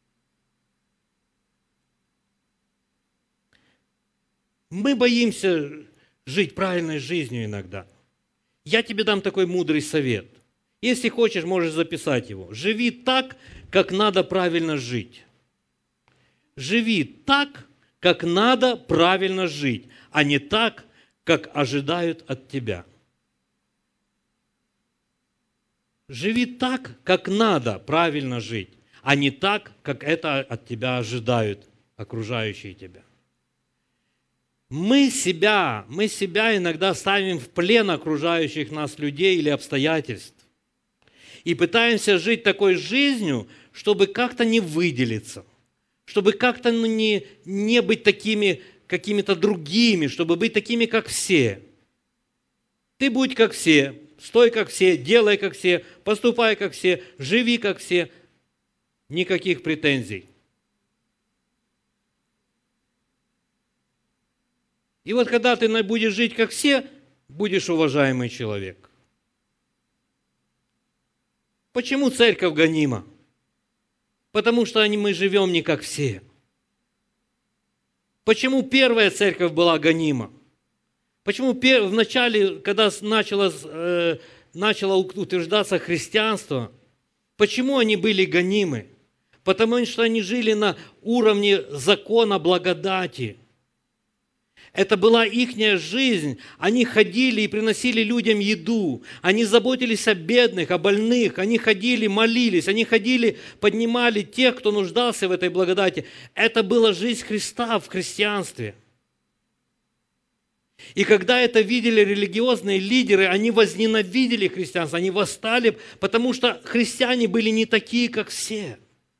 Мы боимся жить правильной жизнью иногда. Я тебе дам такой мудрый совет. Если хочешь, можешь записать его. Живи так, как надо правильно жить. Живи так, как надо правильно жить, а не так, как ожидают от тебя. Живи так, как надо правильно жить, а не так, как это от тебя ожидают окружающие тебя. Мы себя, мы себя иногда ставим в плен окружающих нас людей или обстоятельств. И пытаемся жить такой жизнью, чтобы как-то не выделиться, чтобы как-то ну, не, не быть такими какими-то другими, чтобы быть такими, как все. Ты будь как все, стой как все, делай как все, поступай как все, живи как все. Никаких претензий. И вот когда ты будешь жить как все, будешь уважаемый человек. Почему церковь гонима? Потому что мы живем не как все. Почему первая церковь была гонима? Почему в начале, когда начало, э, начало утверждаться христианство, почему они были гонимы? Потому что они жили на уровне закона благодати. Это была ихняя жизнь. Они ходили и приносили людям еду. Они заботились о бедных, о больных. Они ходили, молились. Они ходили, поднимали тех, кто нуждался в этой благодати. Это была жизнь Христа в христианстве. И когда это видели религиозные лидеры, они возненавидели христианство, они восстали, потому что христиане были не такие, как все.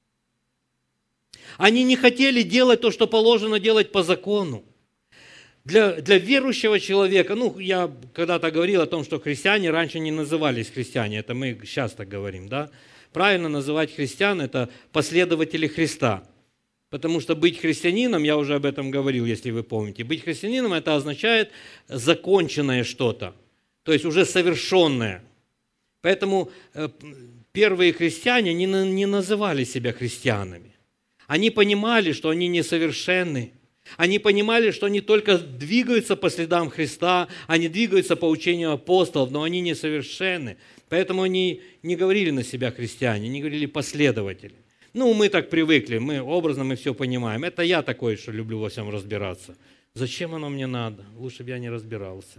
Они не хотели делать то, что положено делать по закону. Для, для верующего человека, ну, я когда-то говорил о том, что христиане раньше не назывались христиане, это мы сейчас так говорим, да? Правильно называть христиан – это последователи Христа. Потому что быть христианином, я уже об этом говорил, если вы помните, быть христианином – это означает законченное что-то, то есть уже совершенное. Поэтому первые христиане не, не называли себя христианами. Они понимали, что они несовершенны. Они понимали, что они только двигаются по следам Христа, они двигаются по учению апостолов, но они несовершенны. Поэтому они не говорили на себя христиане, они говорили последователи. Ну, мы так привыкли, мы образно мы все понимаем. Это я такой, что люблю во всем разбираться. Зачем оно мне надо? Лучше бы я не разбирался.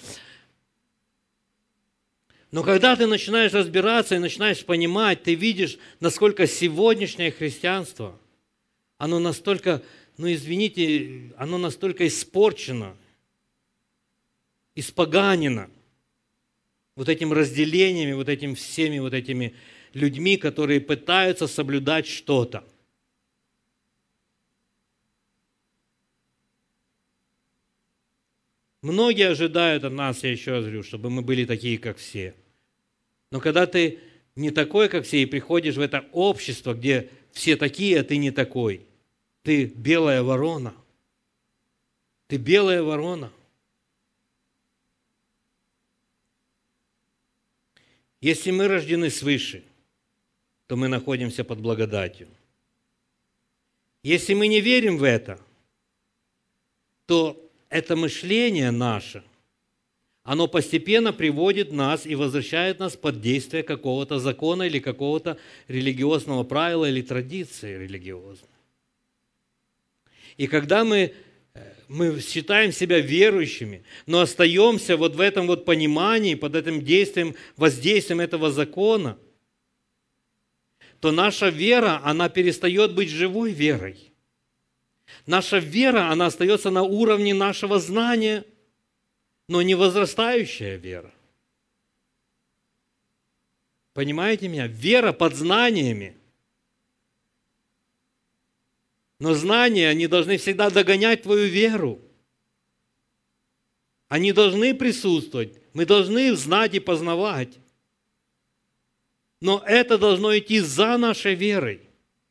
Но когда ты начинаешь разбираться и начинаешь понимать, ты видишь, насколько сегодняшнее христианство, оно настолько... Ну, извините, оно настолько испорчено, испоганено вот этим разделениями, вот этим всеми вот этими людьми, которые пытаются соблюдать что-то. Многие ожидают от нас, я еще раз говорю, чтобы мы были такие, как все. Но когда ты не такой, как все, и приходишь в это общество, где все такие, а ты не такой, ты белая ворона. Ты белая ворона. Если мы рождены свыше, то мы находимся под благодатью. Если мы не верим в это, то это мышление наше, оно постепенно приводит нас и возвращает нас под действие какого-то закона или какого-то религиозного правила или традиции религиозной. И когда мы, мы считаем себя верующими, но остаемся вот в этом вот понимании, под этим действием, воздействием этого закона, то наша вера, она перестает быть живой верой. Наша вера, она остается на уровне нашего знания, но не возрастающая вера. Понимаете меня? Вера под знаниями. Но знания, они должны всегда догонять твою веру. Они должны присутствовать. Мы должны знать и познавать. Но это должно идти за нашей верой.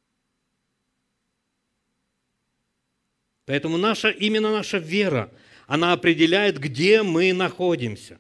Поэтому наша, именно наша вера, она определяет, где мы находимся.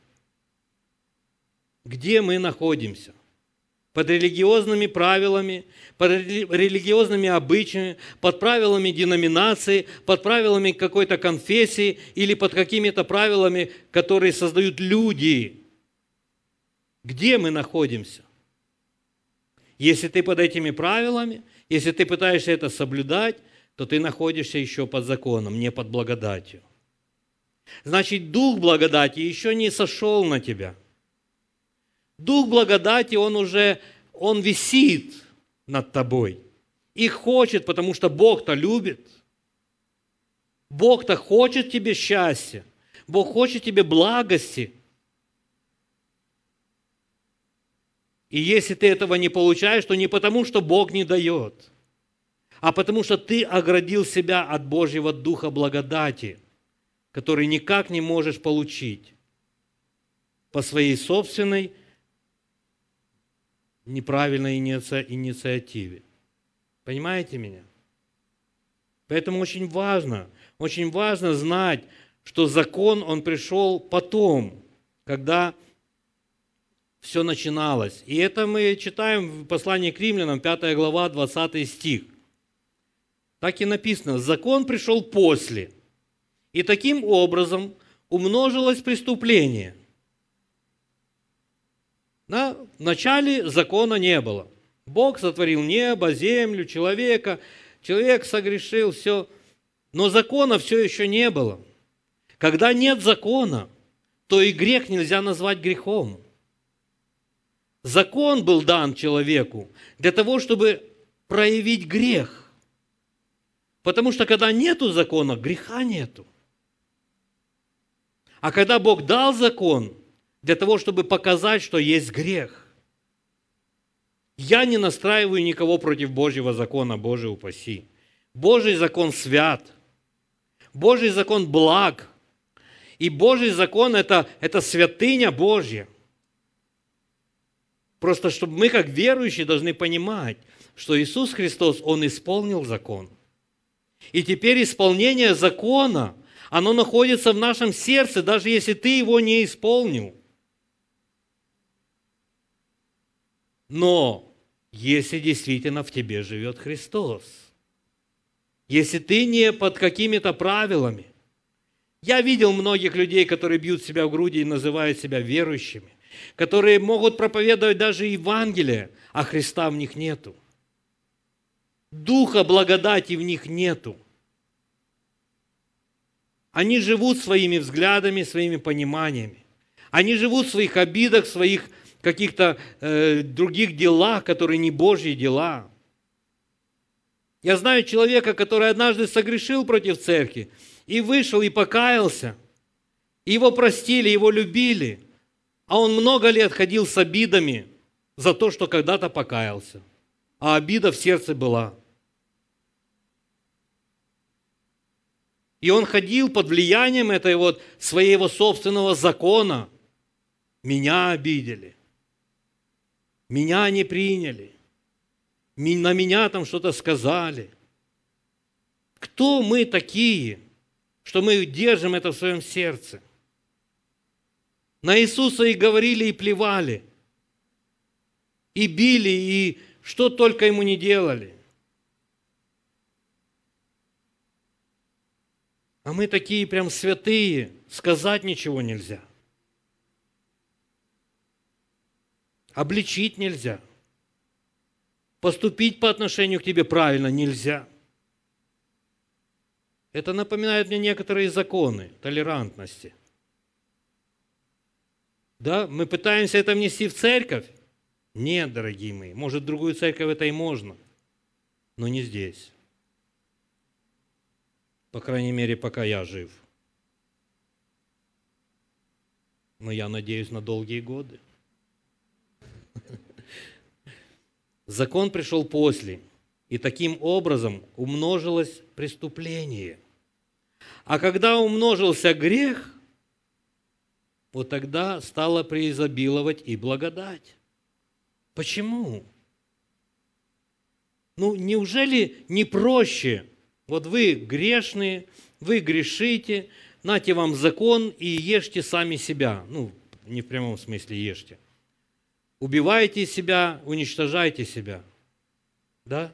Где мы находимся. Под религиозными правилами, под религиозными обычаями, под правилами деноминации, под правилами какой-то конфессии или под какими-то правилами, которые создают люди. Где мы находимся? Если ты под этими правилами, если ты пытаешься это соблюдать, то ты находишься еще под законом, не под благодатью. Значит, Дух благодати еще не сошел на тебя. Дух благодати, он уже, он висит над тобой. И хочет, потому что Бог-то любит. Бог-то хочет тебе счастья. Бог хочет тебе благости. И если ты этого не получаешь, то не потому, что Бог не дает, а потому что ты оградил себя от Божьего Духа благодати, который никак не можешь получить по своей собственной неправильной инициативе. Понимаете меня? Поэтому очень важно, очень важно знать, что закон, он пришел потом, когда все начиналось. И это мы читаем в послании к Римлянам, пятая глава, двадцатый стих. Так и написано: закон пришел после, и таким образом умножилось преступление. Да? В начале закона не было. Бог сотворил небо, землю, человека, человек согрешил, все. Но закона все еще не было. Когда нет закона, то и грех нельзя назвать грехом. Закон был дан человеку для того, чтобы проявить грех. Потому что когда нету закона, греха нету. А когда Бог дал закон для того, чтобы показать, что есть грех, я не настраиваю никого против Божьего закона, Боже упаси. Божий закон свят. Божий закон благ. И Божий закон это, – это святыня Божья. Просто чтобы мы, как верующие, должны понимать, что Иисус Христос, Он исполнил закон. И теперь исполнение закона, оно находится в нашем сердце, даже если ты его не исполнил. Но если действительно в тебе живет Христос, если ты не под какими-то правилами. Я видел многих людей, которые бьют себя в груди и называют себя верующими, которые могут проповедовать даже Евангелие, а Христа в них нету. Духа благодати в них нету. Они живут своими взглядами, своими пониманиями. Они живут в своих обидах, в своих каких-то э, других делах, которые не Божьи дела. Я знаю человека, который однажды согрешил против церкви, и вышел, и покаялся. Его простили, его любили. А он много лет ходил с обидами за то, что когда-то покаялся. А обида в сердце была. И он ходил под влиянием этой вот своего собственного закона. Меня обидели. Меня не приняли. На меня там что-то сказали. Кто мы такие, что мы держим это в своем сердце? На Иисуса и говорили, и плевали, и били, и что только ему не делали. А мы такие прям святые, сказать ничего нельзя. обличить нельзя. Поступить по отношению к тебе правильно нельзя. Это напоминает мне некоторые законы толерантности. Да, мы пытаемся это внести в церковь? Нет, дорогие мои. Может, в другую церковь это и можно, но не здесь. По крайней мере, пока я жив. Но я надеюсь на долгие годы. Закон пришел после, и таким образом умножилось преступление. А когда умножился грех, вот тогда стала преизобиловать и благодать. Почему? Ну, неужели не проще? Вот вы грешные, вы грешите, нате вам закон и ешьте сами себя. Ну, не в прямом смысле ешьте. Убивайте себя, уничтожайте себя. Да?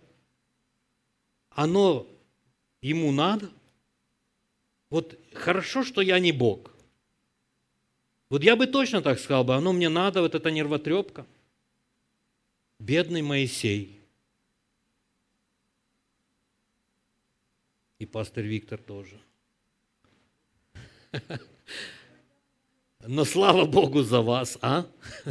Оно ему надо? Вот хорошо, что я не Бог. Вот я бы точно так сказал бы, оно мне надо, вот эта нервотрепка. Бедный Моисей. И пастор Виктор тоже. Но слава Богу за вас, а?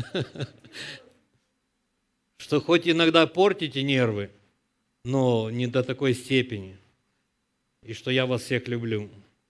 Что хоть иногда портите нервы, но не до такой степени. И что я вас всех люблю.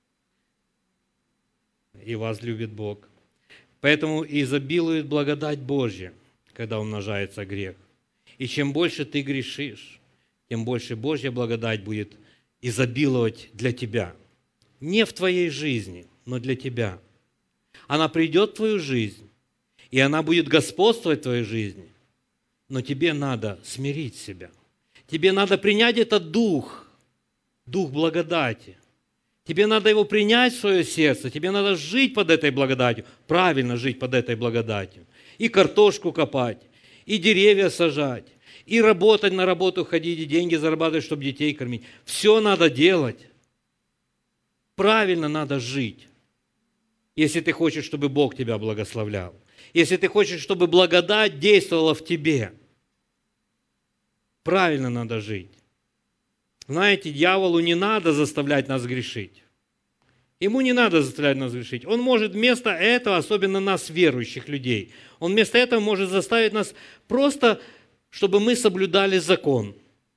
И вас любит Бог. Поэтому изобилует благодать Божья, когда умножается грех. И чем больше ты грешишь, тем больше Божья благодать будет изобиловать для тебя. Не в твоей жизни, но для тебя. Она придет в твою жизнь, и она будет господствовать в твоей жизни. Но тебе надо смирить себя. Тебе надо принять этот дух, дух благодати. Тебе надо его принять в свое сердце, тебе надо жить под этой благодатью, правильно жить под этой благодатью. И картошку копать, и деревья сажать, и работать на работу ходить, и деньги зарабатывать, чтобы детей кормить. Все надо делать. Правильно надо жить. Если ты хочешь, чтобы Бог тебя благословлял. Если ты хочешь, чтобы благодать действовала в тебе. Правильно надо жить. Знаете, дьяволу не надо заставлять нас грешить. Ему не надо заставлять нас грешить. Он может вместо этого, особенно нас, верующих людей, он вместо этого может заставить нас просто, чтобы мы соблюдали закон.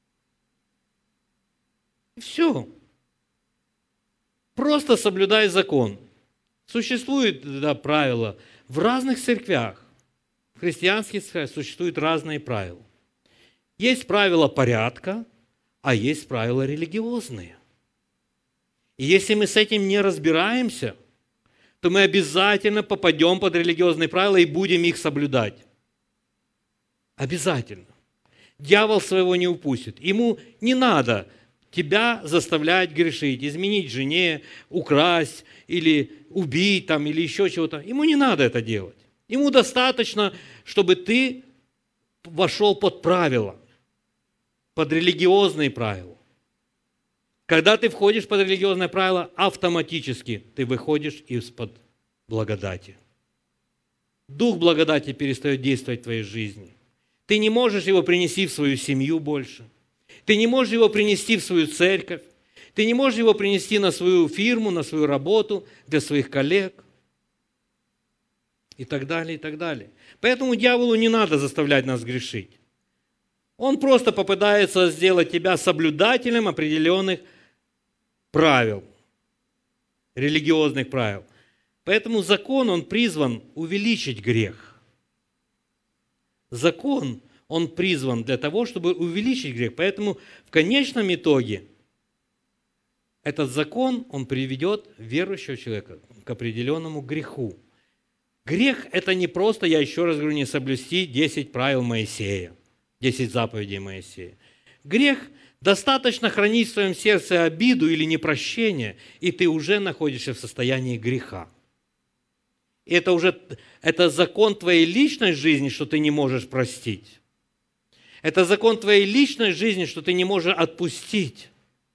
Все. Просто соблюдай закон. Существует да, правило в разных церквях. В христианских церквях существуют разные правила. Есть правила порядка, а есть правила религиозные. И если мы с этим не разбираемся, то мы обязательно попадем под религиозные правила и будем их соблюдать. Обязательно. Дьявол своего не упустит. Ему не надо тебя заставлять грешить, изменить жене, украсть или убить там, или еще чего-то. Ему не надо это делать. Ему достаточно, чтобы ты вошел под правила, под религиозные правила. Когда ты входишь под религиозное правило, автоматически ты выходишь из-под благодати. Дух благодати перестает действовать в твоей жизни. Ты не можешь его принести в свою семью больше. Ты не можешь его принести в свою церковь. Ты не можешь его принести на свою фирму, на свою работу, для своих коллег. И так далее, и так далее. Поэтому дьяволу не надо заставлять нас грешить. Он просто попытается сделать тебя соблюдателем определенных правил, религиозных правил. Поэтому закон, он призван увеличить грех. Закон, он призван для того, чтобы увеличить грех. Поэтому в конечном итоге этот закон, он приведет верующего человека к определенному греху. Грех – это не просто, я еще раз говорю, не соблюсти десять правил Моисея, десять заповедей Моисея. Грех – достаточно хранить в своем сердце обиду или непрощение, и ты уже находишься в состоянии греха. И это уже это закон твоей личной жизни, что ты не можешь простить. Это закон твоей личной жизни, что ты не можешь отпустить.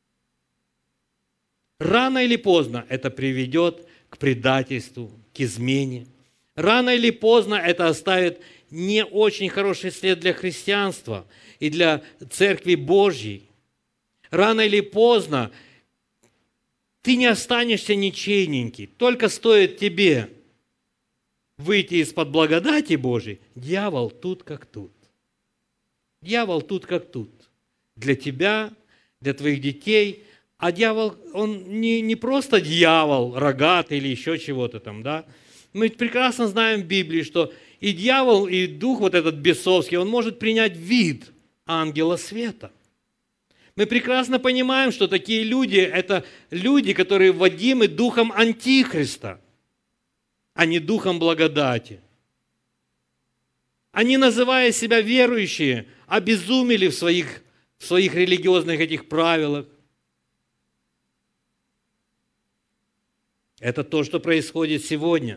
Рано или поздно это приведет к предательству, к измене. Рано или поздно это оставит не очень хороший след для христианства и для Церкви Божьей. Рано или поздно ты не останешься ничейненький. Только стоит тебе выйти из-под благодати Божьей, дьявол тут как тут. Дьявол тут как тут. Для тебя, для твоих детей. А дьявол, он не, не просто дьявол, рогатый или еще чего-то там, да. Мы прекрасно знаем в Библии, что и дьявол, и дух вот этот бесовский, он может принять вид ангела света. Мы прекрасно понимаем, что такие люди – это люди, которые водимы духом антихриста, а не духом благодати. Они, называя себя верующие, обезумели в своих, в своих религиозных этих правилах. Это то, что происходит сегодня.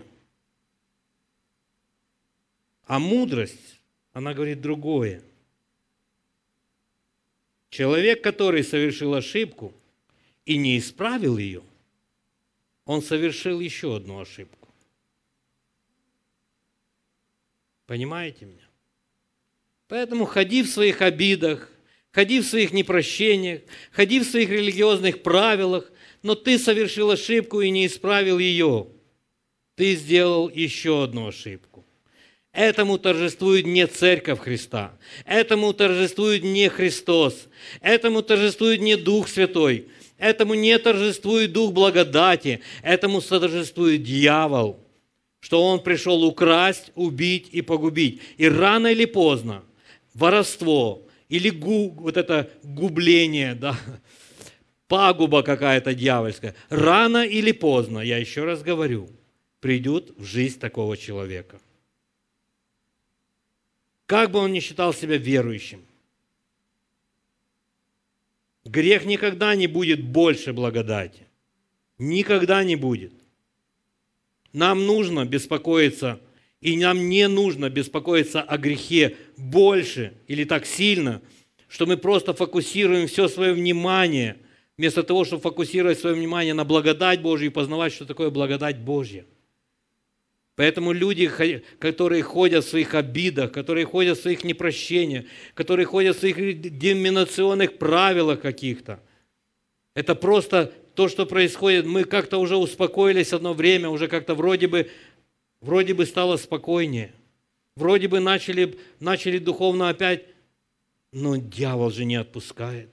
А мудрость, она говорит другое. Человек, который совершил ошибку и не исправил ее, он совершил еще одну ошибку. Понимаете меня? Поэтому ходи в своих обидах, ходи в своих непрощениях, ходи в своих религиозных правилах, но ты совершил ошибку и не исправил ее. Ты сделал еще одну ошибку. Этому торжествует не Церковь Христа, этому торжествует не Христос, этому торжествует не Дух Святой, этому не торжествует Дух благодати, этому торжествует дьявол, что он пришел украсть, убить и погубить. И рано или поздно воровство или гу, вот это губление, да, пагуба какая-то дьявольская, рано или поздно, я еще раз говорю, придет в жизнь такого человека. Как бы он ни считал себя верующим, грех никогда не будет больше благодати. Никогда не будет. Нам нужно беспокоиться, и нам не нужно беспокоиться о грехе больше или так сильно, что мы просто фокусируем все свое внимание, вместо того, чтобы фокусировать свое внимание на благодать Божью и познавать, что такое благодать Божья. Поэтому люди, которые ходят в своих обидах, которые ходят в своих непрощениях, которые ходят в своих деноминационных правилах каких-то, это просто то, что происходит. Мы как-то уже успокоились одно время, уже как-то вроде бы, вроде бы стало спокойнее. Вроде бы начали, начали духовно опять, но дьявол же не отпускает.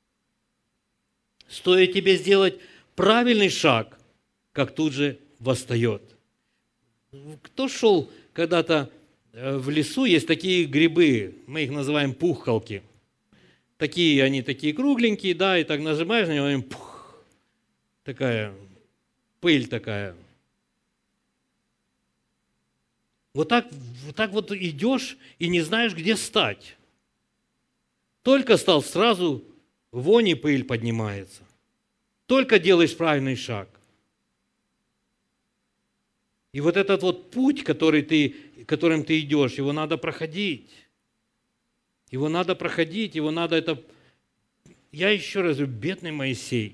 Стоит тебе сделать правильный шаг, как тут же восстает. Кто шел когда-то в лесу, есть такие грибы, мы их называем пухкалки. Такие, они такие кругленькие, да, и так нажимаешь на него, и пух, такая пыль такая. Вот так, вот так вот идешь и не знаешь, где стать. Только стал, сразу вонь и пыль поднимается. Только делаешь правильный шаг. И вот этот вот путь, который ты, которым ты идешь, его надо проходить. Его надо проходить, его надо это... Я еще раз говорю, бедный Моисей.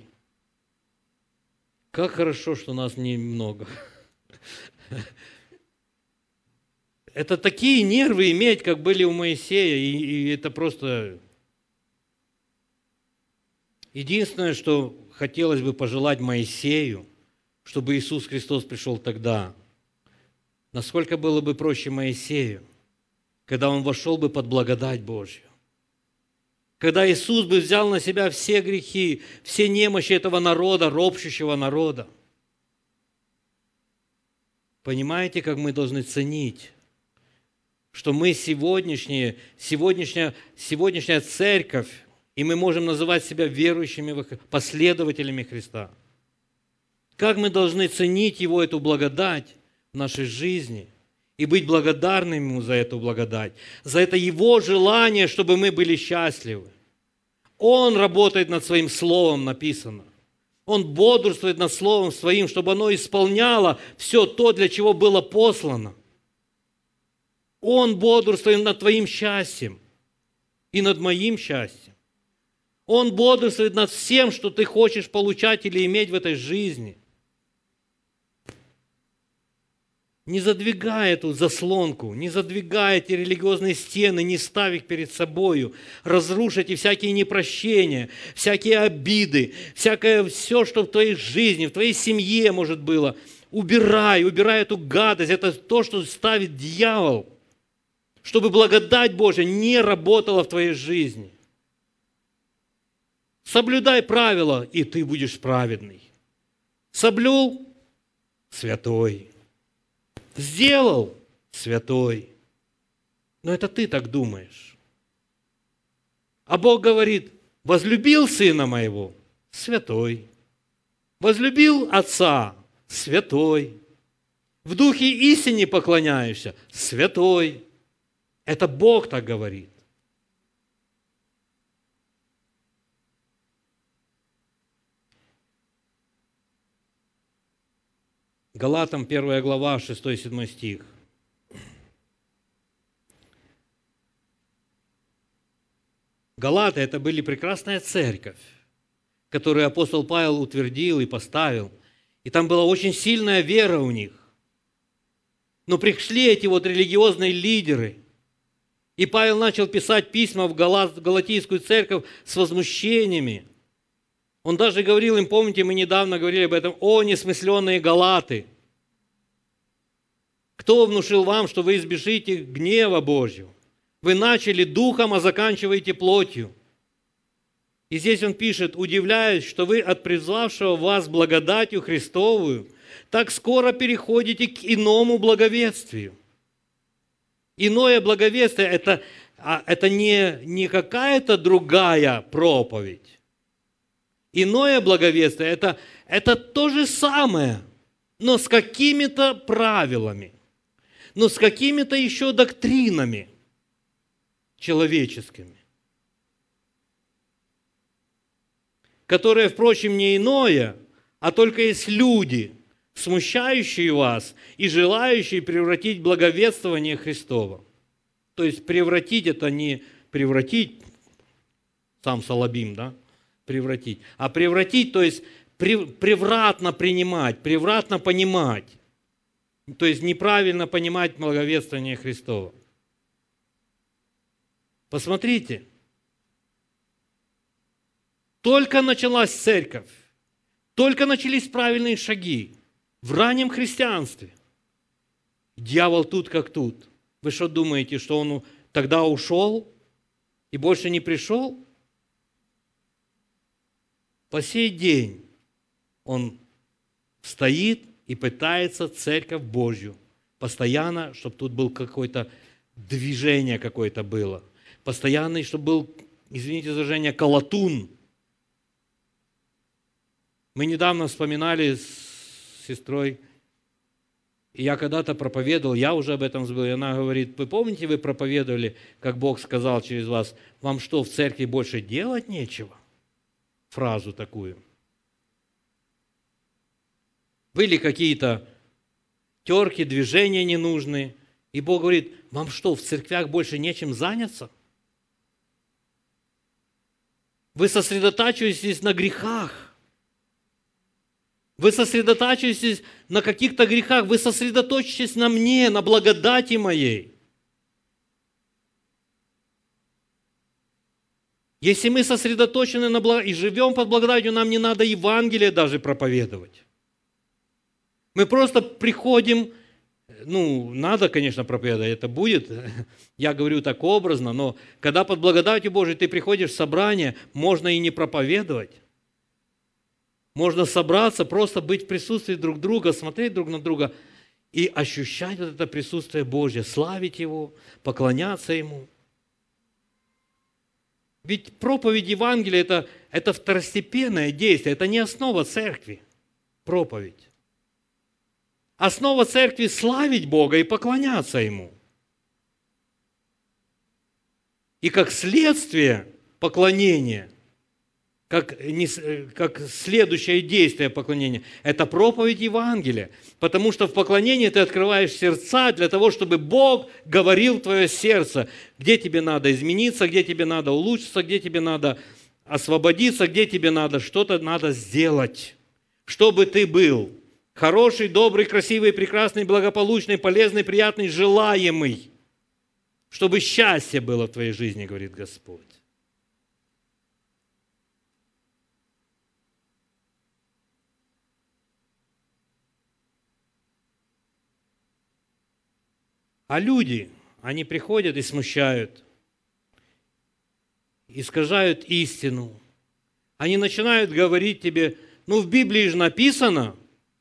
Как хорошо, что нас немного. Это такие нервы иметь, как были у Моисея, и, и это просто... Единственное, что хотелось бы пожелать Моисею, чтобы Иисус Христос пришел тогда. Насколько было бы проще Моисею, когда он вошел бы под благодать Божью. Когда Иисус бы взял на себя все грехи, все немощи этого народа, ропщущего народа. Понимаете, как мы должны ценить, что мы сегодняшние, сегодняшняя, сегодняшняя церковь, и мы можем называть себя верующими, последователями Христа. Как мы должны ценить Его, эту благодать в нашей жизни и быть благодарными Ему за эту благодать, за это Его желание, чтобы мы были счастливы. Он работает над Своим Словом, написано. Он бодрствует над Словом Своим, чтобы оно исполняло все то, для чего было послано. Он бодрствует над твоим счастьем и над моим счастьем. Он бодрствует над всем, что ты хочешь получать или иметь в этой жизни. Не задвигай эту заслонку, не задвигай эти религиозные стены, не ставь их перед собою. Разрушь эти всякие непрощения, всякие обиды, всякое все, что в твоей жизни, в твоей семье, может, было. Убирай, убирай эту гадость. Это то, что ставит дьявол, чтобы благодать Божья не работала в твоей жизни. Соблюдай правила, и ты будешь праведный. Соблюл – святой. Сделал – святой. Но это ты так думаешь. А Бог говорит, возлюбил сына моего – святой. Возлюбил отца – святой. В духе истине поклоняешься – святой. Это Бог так говорит. Галатам первая глава, шестой-седьмой стих. Галаты – это были прекрасная церковь, которую апостол Павел утвердил и поставил. И там была очень сильная вера у них. Но пришли эти вот религиозные лидеры, и Павел начал писать письма в Галатийскую церковь с возмущениями. Он даже говорил им, помните, мы недавно говорили об этом, о, несмысленные галаты. Кто внушил вам, что вы избежите гнева Божьего? Вы начали духом, а заканчиваете плотью. И здесь он пишет, удивляюсь, что вы от призвавшего вас благодатью Христовую так скоро переходите к иному благовестию. Иное благовестие – это, это не, не какая-то другая проповедь. Иное благовестие это, – это то же самое, но с какими-то правилами, но с какими-то еще доктринами человеческими, которые, впрочем, не иное, а только есть люди, смущающие вас и желающие превратить благовествование Христово. То есть превратить – это не превратить, сам Салабим, да? Превратить. А превратить, то есть превратно принимать, превратно понимать. То есть неправильно понимать благовествование Христова. Посмотрите. Только началась церковь, только начались правильные шаги в раннем христианстве. Дьявол тут как тут. Вы что думаете, что он тогда ушел и больше не пришел? По сей день он стоит и пытается церковь Божью постоянно, чтобы тут было какое-то движение какое-то было. Постоянный, чтобы был, извините за выражение, колотун. Мы недавно вспоминали с сестрой, и я когда-то проповедовал, я уже об этом забыл, и она говорит, вы помните, вы проповедовали, как Бог сказал через вас, вам что, в церкви больше делать нечего? Фразу такую. Были какие-то терки, движения ненужные. И Бог говорит, вам что, в церквях больше нечем заняться? Вы сосредотачиваетесь на грехах. Вы сосредотачиваетесь на каких-то грехах. Вы сосредоточитесь на мне, на благодати моей. Если мы сосредоточены на благо... и живем под благодатью, нам не надо Евангелие даже проповедовать. Мы просто приходим, ну, надо, конечно, проповедовать, это будет, я говорю так образно, но когда под благодатью Божией ты приходишь в собрание, можно и не проповедовать. Можно собраться, просто быть в присутствии друг друга, смотреть друг на друга и ощущать вот это присутствие Божье, славить Его, поклоняться Ему. Ведь проповедь Евангелия это, – это второстепенное действие, это не основа церкви, проповедь. Основа церкви – славить Бога и поклоняться Ему. И как следствие поклонения, как, как следующее действие поклонения – это проповедь Евангелия. Потому что в поклонении ты открываешь сердца для того, чтобы Бог говорил в твое сердце, где тебе надо измениться, где тебе надо улучшиться, где тебе надо освободиться, где тебе надо что-то надо сделать, чтобы ты был Хороший, добрый, красивый, прекрасный, благополучный, полезный, приятный, желаемый. Чтобы счастье было в твоей жизни, говорит Господь. А люди, они приходят и смущают, искажают истину. Они начинают говорить тебе, ну в Библии же написано,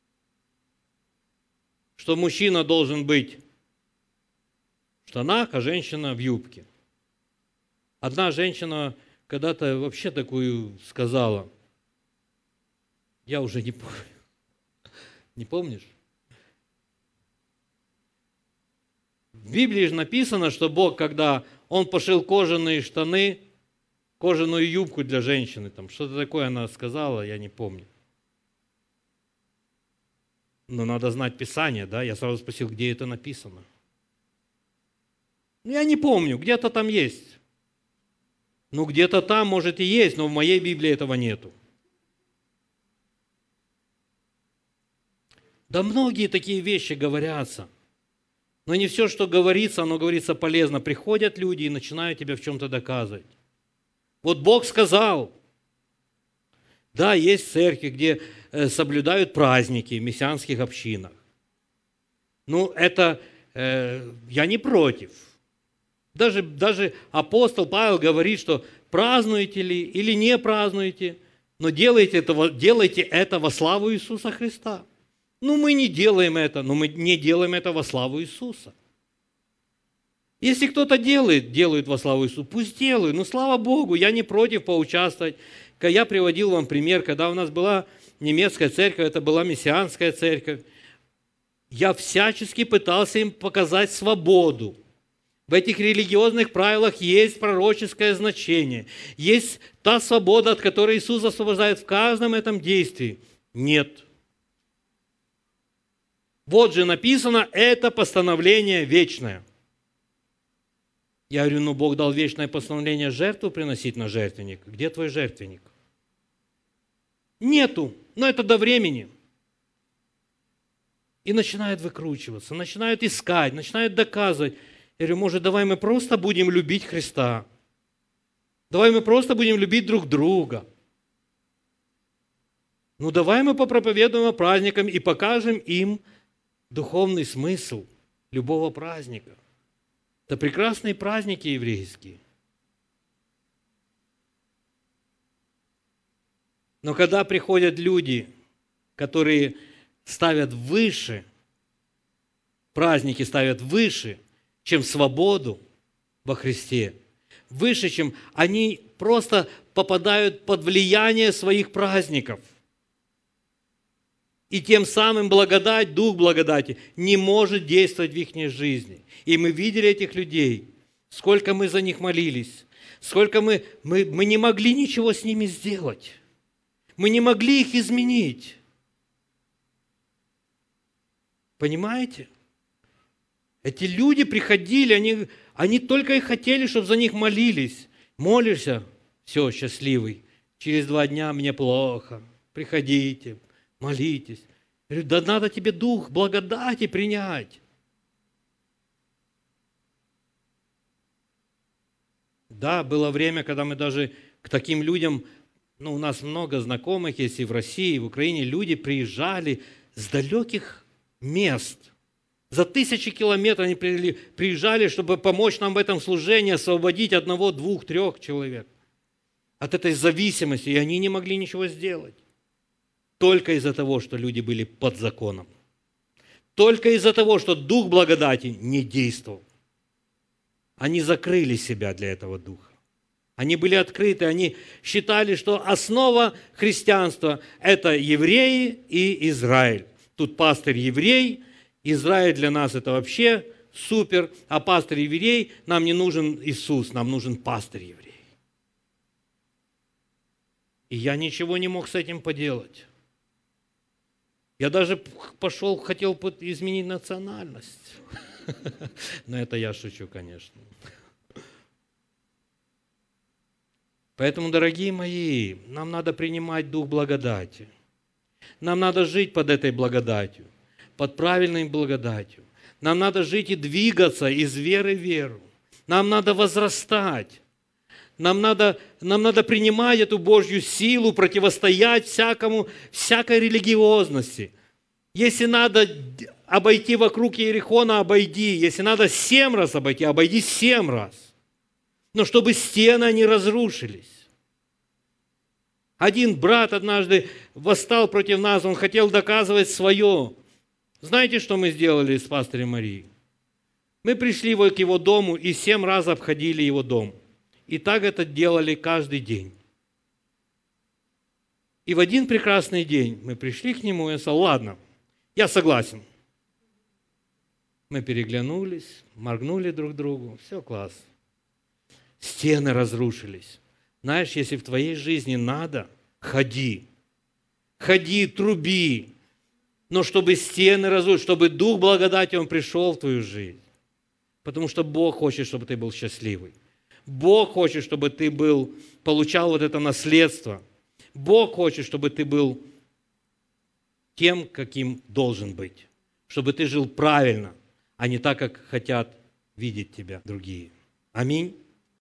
что мужчина должен быть в штанах, а женщина в юбке. Одна женщина когда-то вообще такую сказала. Я уже не помню. Не помнишь? В Библии же написано, что Бог, когда Он пошил кожаные штаны, кожаную юбку для женщины, там что-то такое она сказала, я не помню. Но надо знать Писание, да? Я сразу спросил, где это написано. Ну, я не помню, где-то там есть. Ну, где-то там, может, и есть, но в моей Библии этого нету. Да многие такие вещи говорятся. Но не все, что говорится, оно говорится полезно. Приходят люди и начинают тебя в чем-то доказывать. Вот Бог сказал. Да, есть церкви, где соблюдают праздники в мессианских общинах. Ну, это э, я не против. Даже, даже апостол Павел говорит, что празднуете ли или не празднуете, но делайте это, делайте это во славу Иисуса Христа. Ну, мы не делаем это, но мы не делаем это во славу Иисуса. Если кто-то делает, делает во славу Иисуса, пусть делают. Но слава Богу, я не против поучаствовать. Я приводил вам пример, когда у нас была немецкая церковь, это была мессианская церковь. Я всячески пытался им показать свободу. В этих религиозных правилах есть пророческое значение. Есть та свобода, от которой Иисус освобождает в каждом этом действии. Нет. Вот же написано, это постановление вечное. Я говорю, ну Бог дал вечное постановление жертву приносить на жертвенник. Где твой жертвенник? Нету, но это до времени. И начинают выкручиваться, начинают искать, начинают доказывать. Я говорю, может, давай мы просто будем любить Христа. Давай мы просто будем любить друг друга. Ну, давай мы попроповедуем о праздниках и покажем им духовный смысл любого праздника. Это прекрасные праздники еврейские. Но когда приходят люди, которые ставят выше, праздники ставят выше, чем свободу во Христе, выше, чем они просто попадают под влияние своих праздников. И тем самым благодать, дух благодати не может действовать в их жизни. И мы видели этих людей, сколько мы за них молились, сколько мы, мы, мы не могли ничего с ними сделать. Мы не могли их изменить. Понимаете? Эти люди приходили, они, они только и хотели, чтобы за них молились. Молишься, все, счастливый. Через два дня мне плохо. Приходите, молитесь. Я говорю, да надо тебе дух благодати принять. Да, было время, когда мы даже к таким людям, ну, у нас много знакомых есть и в России, и в Украине, люди приезжали с далеких мест. За тысячи километров они приезжали, чтобы помочь нам в этом служении, освободить одного, двух, трех человек от этой зависимости, и они не могли ничего сделать. Только из-за того, что люди были под законом. Только из-за того, что дух благодати не действовал. Они закрыли себя для этого духа. Они были открыты, они считали, что основа христианства – это евреи и Израиль. Тут пастырь еврей, Израиль для нас это вообще супер, а пастырь еврей, нам не нужен Иисус, нам нужен пастырь еврей. И я ничего не мог с этим поделать. Я даже пошел, хотел изменить национальность. Но это я шучу, конечно. Поэтому, дорогие мои, нам надо принимать дух благодати. Нам надо жить под этой благодатью, под правильной благодатью. Нам надо жить и двигаться из веры в веру. Нам надо возрастать. Нам надо, нам надо принимать эту Божью силу, противостоять всякому, всякой религиозности. Если надо обойти вокруг Иерихона, обойди. Если надо семь раз обойти, обойди семь раз. Но чтобы стены не разрушились. Один брат однажды восстал против нас, он хотел доказывать свое. Знаете, что мы сделали с пастырем Марией? Мы пришли к его дому и семь раз обходили его дом. И так это делали каждый день. И в один прекрасный день мы пришли к нему, и он сказал: ладно, я согласен. Мы переглянулись, моргнули друг другу, все класс. Стены разрушились. Знаешь, если в твоей жизни надо, ходи. Ходи, труби. Но чтобы стены разрушились, чтобы Дух благодати, Он пришел в твою жизнь. Потому что Бог хочет, чтобы ты был счастливый. Бог хочет, чтобы ты был, получал вот это наследство. Бог хочет, чтобы ты был тем, каким должен быть. Чтобы ты жил правильно, а не так, как хотят видеть тебя другие. Аминь.